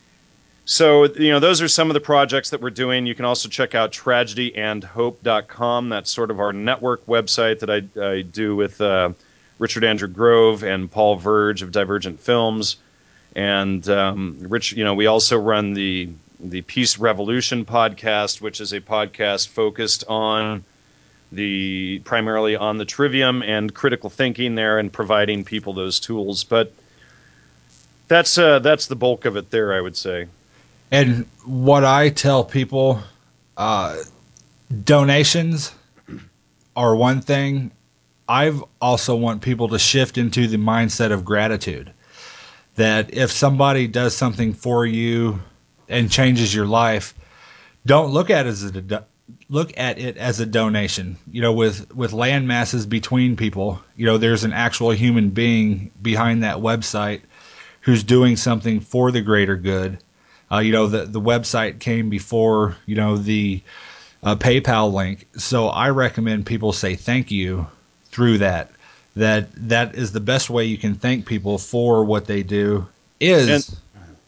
So, you know, those are some of the projects that we're doing. You can also check out tragedy and hope dot com. That's sort of our network website that I, I do with uh, Richard Andrew Grove and Paul Verge of Divergent Films. And, um, Rich, you know, we also run the, the Peace Revolution podcast, which is a podcast focused on the primarily on the trivium and critical thinking there, and providing people those tools. But that's uh, that's the bulk of it there, I would say. And what I tell people, uh, donations are one thing, I've also want people to shift into the mindset of gratitude. That if somebody does something for you and changes your life, don't look at it as a look at it as a donation. You know, with with land masses between people, you know, there's an actual human being behind that website who's doing something for the greater good. Uh, you know, the the website came before, you know, the uh, PayPal link. So I recommend people say thank you through that. That that is the best way you can thank people for what they do is and,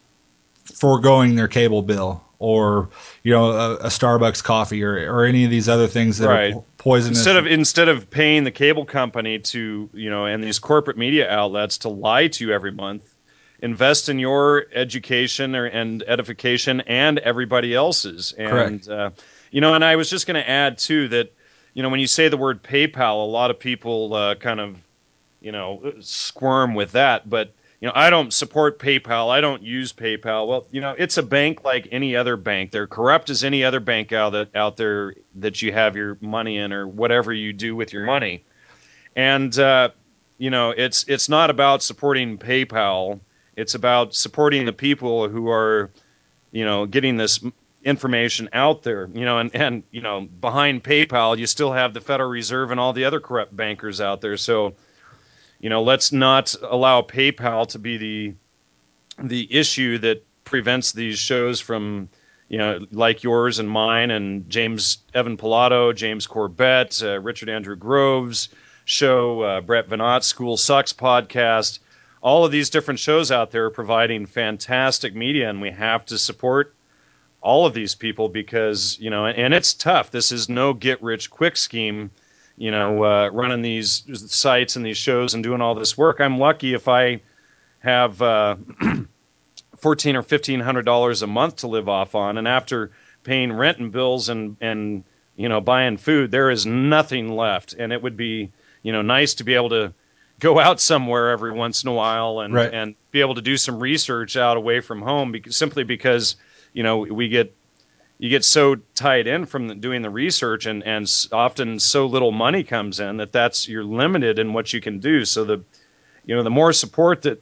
foregoing their cable bill or, you know, a, a Starbucks coffee or, or any of these other things that right. are poisonous. Instead of instead of paying the cable company to, you know, and these corporate media outlets to lie to you every month, invest in your education or, and edification and everybody else's. And, Correct. Uh, you know, and I was just going to add, too, that, you know, when you say the word PayPal, a lot of people uh, kind of, you know, squirm with that. But, you know, I don't support PayPal. I don't use PayPal. Well, you know, it's a bank like any other bank. They're corrupt as any other bank out, that, out there that you have your money in or whatever you do with your money. And, uh, you know, it's it's not about supporting PayPal. It's about supporting the people who are, you know, getting this information out there, you know, and, and, you know, behind PayPal, you still have the Federal Reserve and all the other corrupt bankers out there. So, you know, let's not allow PayPal to be the, the issue that prevents these shows from, you know, like yours and mine and James Evan Pilato, James Corbett, uh, Richard Andrew Groves show, uh, Brett Veinotte, School Sucks podcast. All of these different shows out there are providing fantastic media, and we have to support all of these people because, you know, and it's tough. This is no get-rich-quick scheme, you know, uh, running these sites and these shows and doing all this work. I'm lucky if I have uh, fourteen or fifteen hundred dollars a month to live off on, and after paying rent and bills and and you know buying food, there is nothing left. And it would be, you know, nice to be able to go out somewhere every once in a while and right. and be able to do some research out away from home, because, simply because, you know, we get you get so tied in from the, doing the research, and and often so little money comes in that that's you're limited in what you can do. So the you know the more support that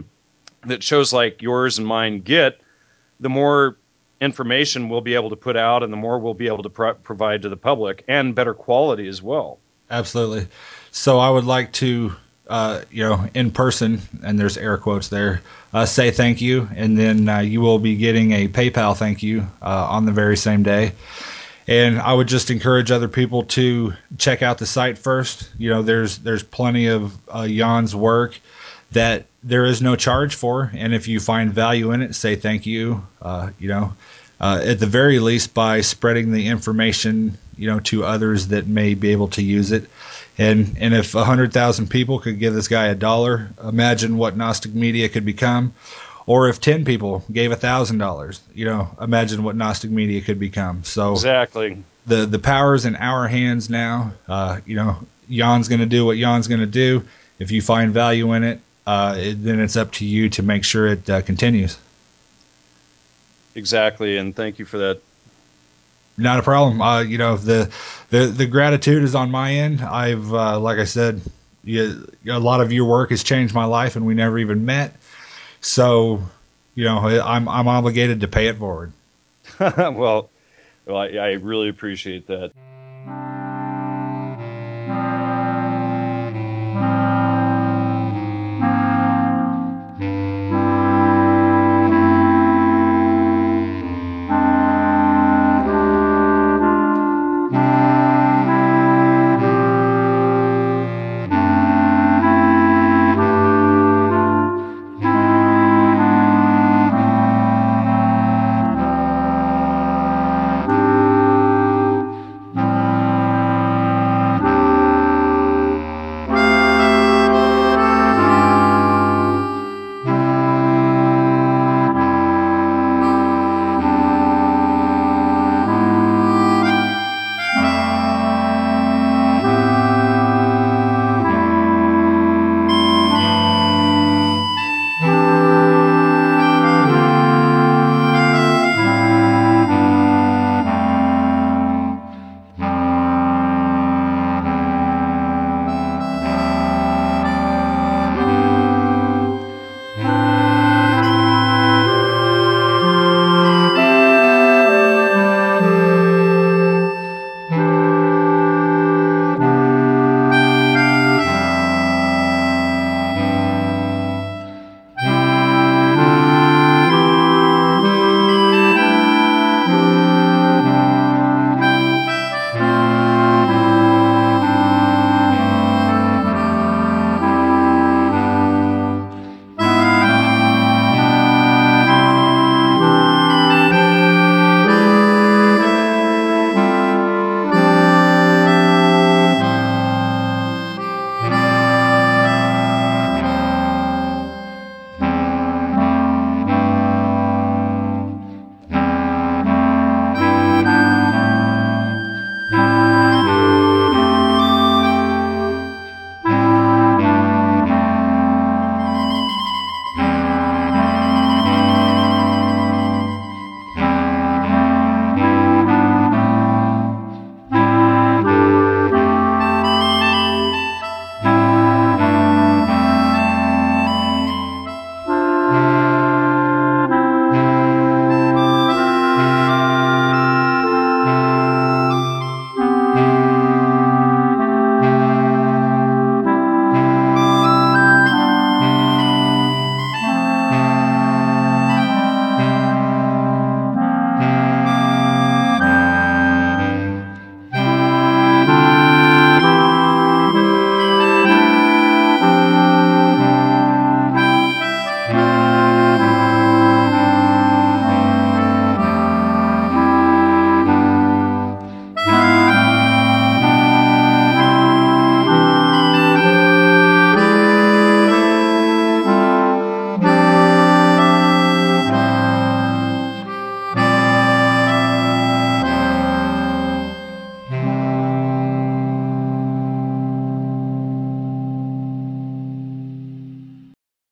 that shows like yours and mine get, the more information we'll be able to put out, and the more we'll be able to pro- provide to the public, and better quality as well. Absolutely. So I would like to, uh, you know, in person, and there's air quotes there, uh, say thank you, and then uh, you will be getting a PayPal thank you uh, on the very same day. And I would just encourage other people to check out the site first. You know, there's there's plenty of uh, Jan's work that there is no charge for, and if you find value in it, say thank you. Uh, you know, uh, at the very least by spreading the information, you know, to others that may be able to use it. And and if a hundred thousand people could give this guy a dollar, imagine what Gnostic Media could become. Or if ten people gave a thousand dollars, you know, imagine what Gnostic Media could become. So exactly, the the power's in our hands now. Uh, you know, Jan's going to do what Jan's going to do. If you find value in it, uh, it, then it's up to you to make sure it uh, continues. Exactly, and thank you for that. Not a problem. Uh, you know, the, the the gratitude is on my end. I've, uh, like I said, you, a lot of your work has changed my life, and we never even met. So, you know, I'm I'm obligated to pay it forward. well, well, I, I really appreciate that.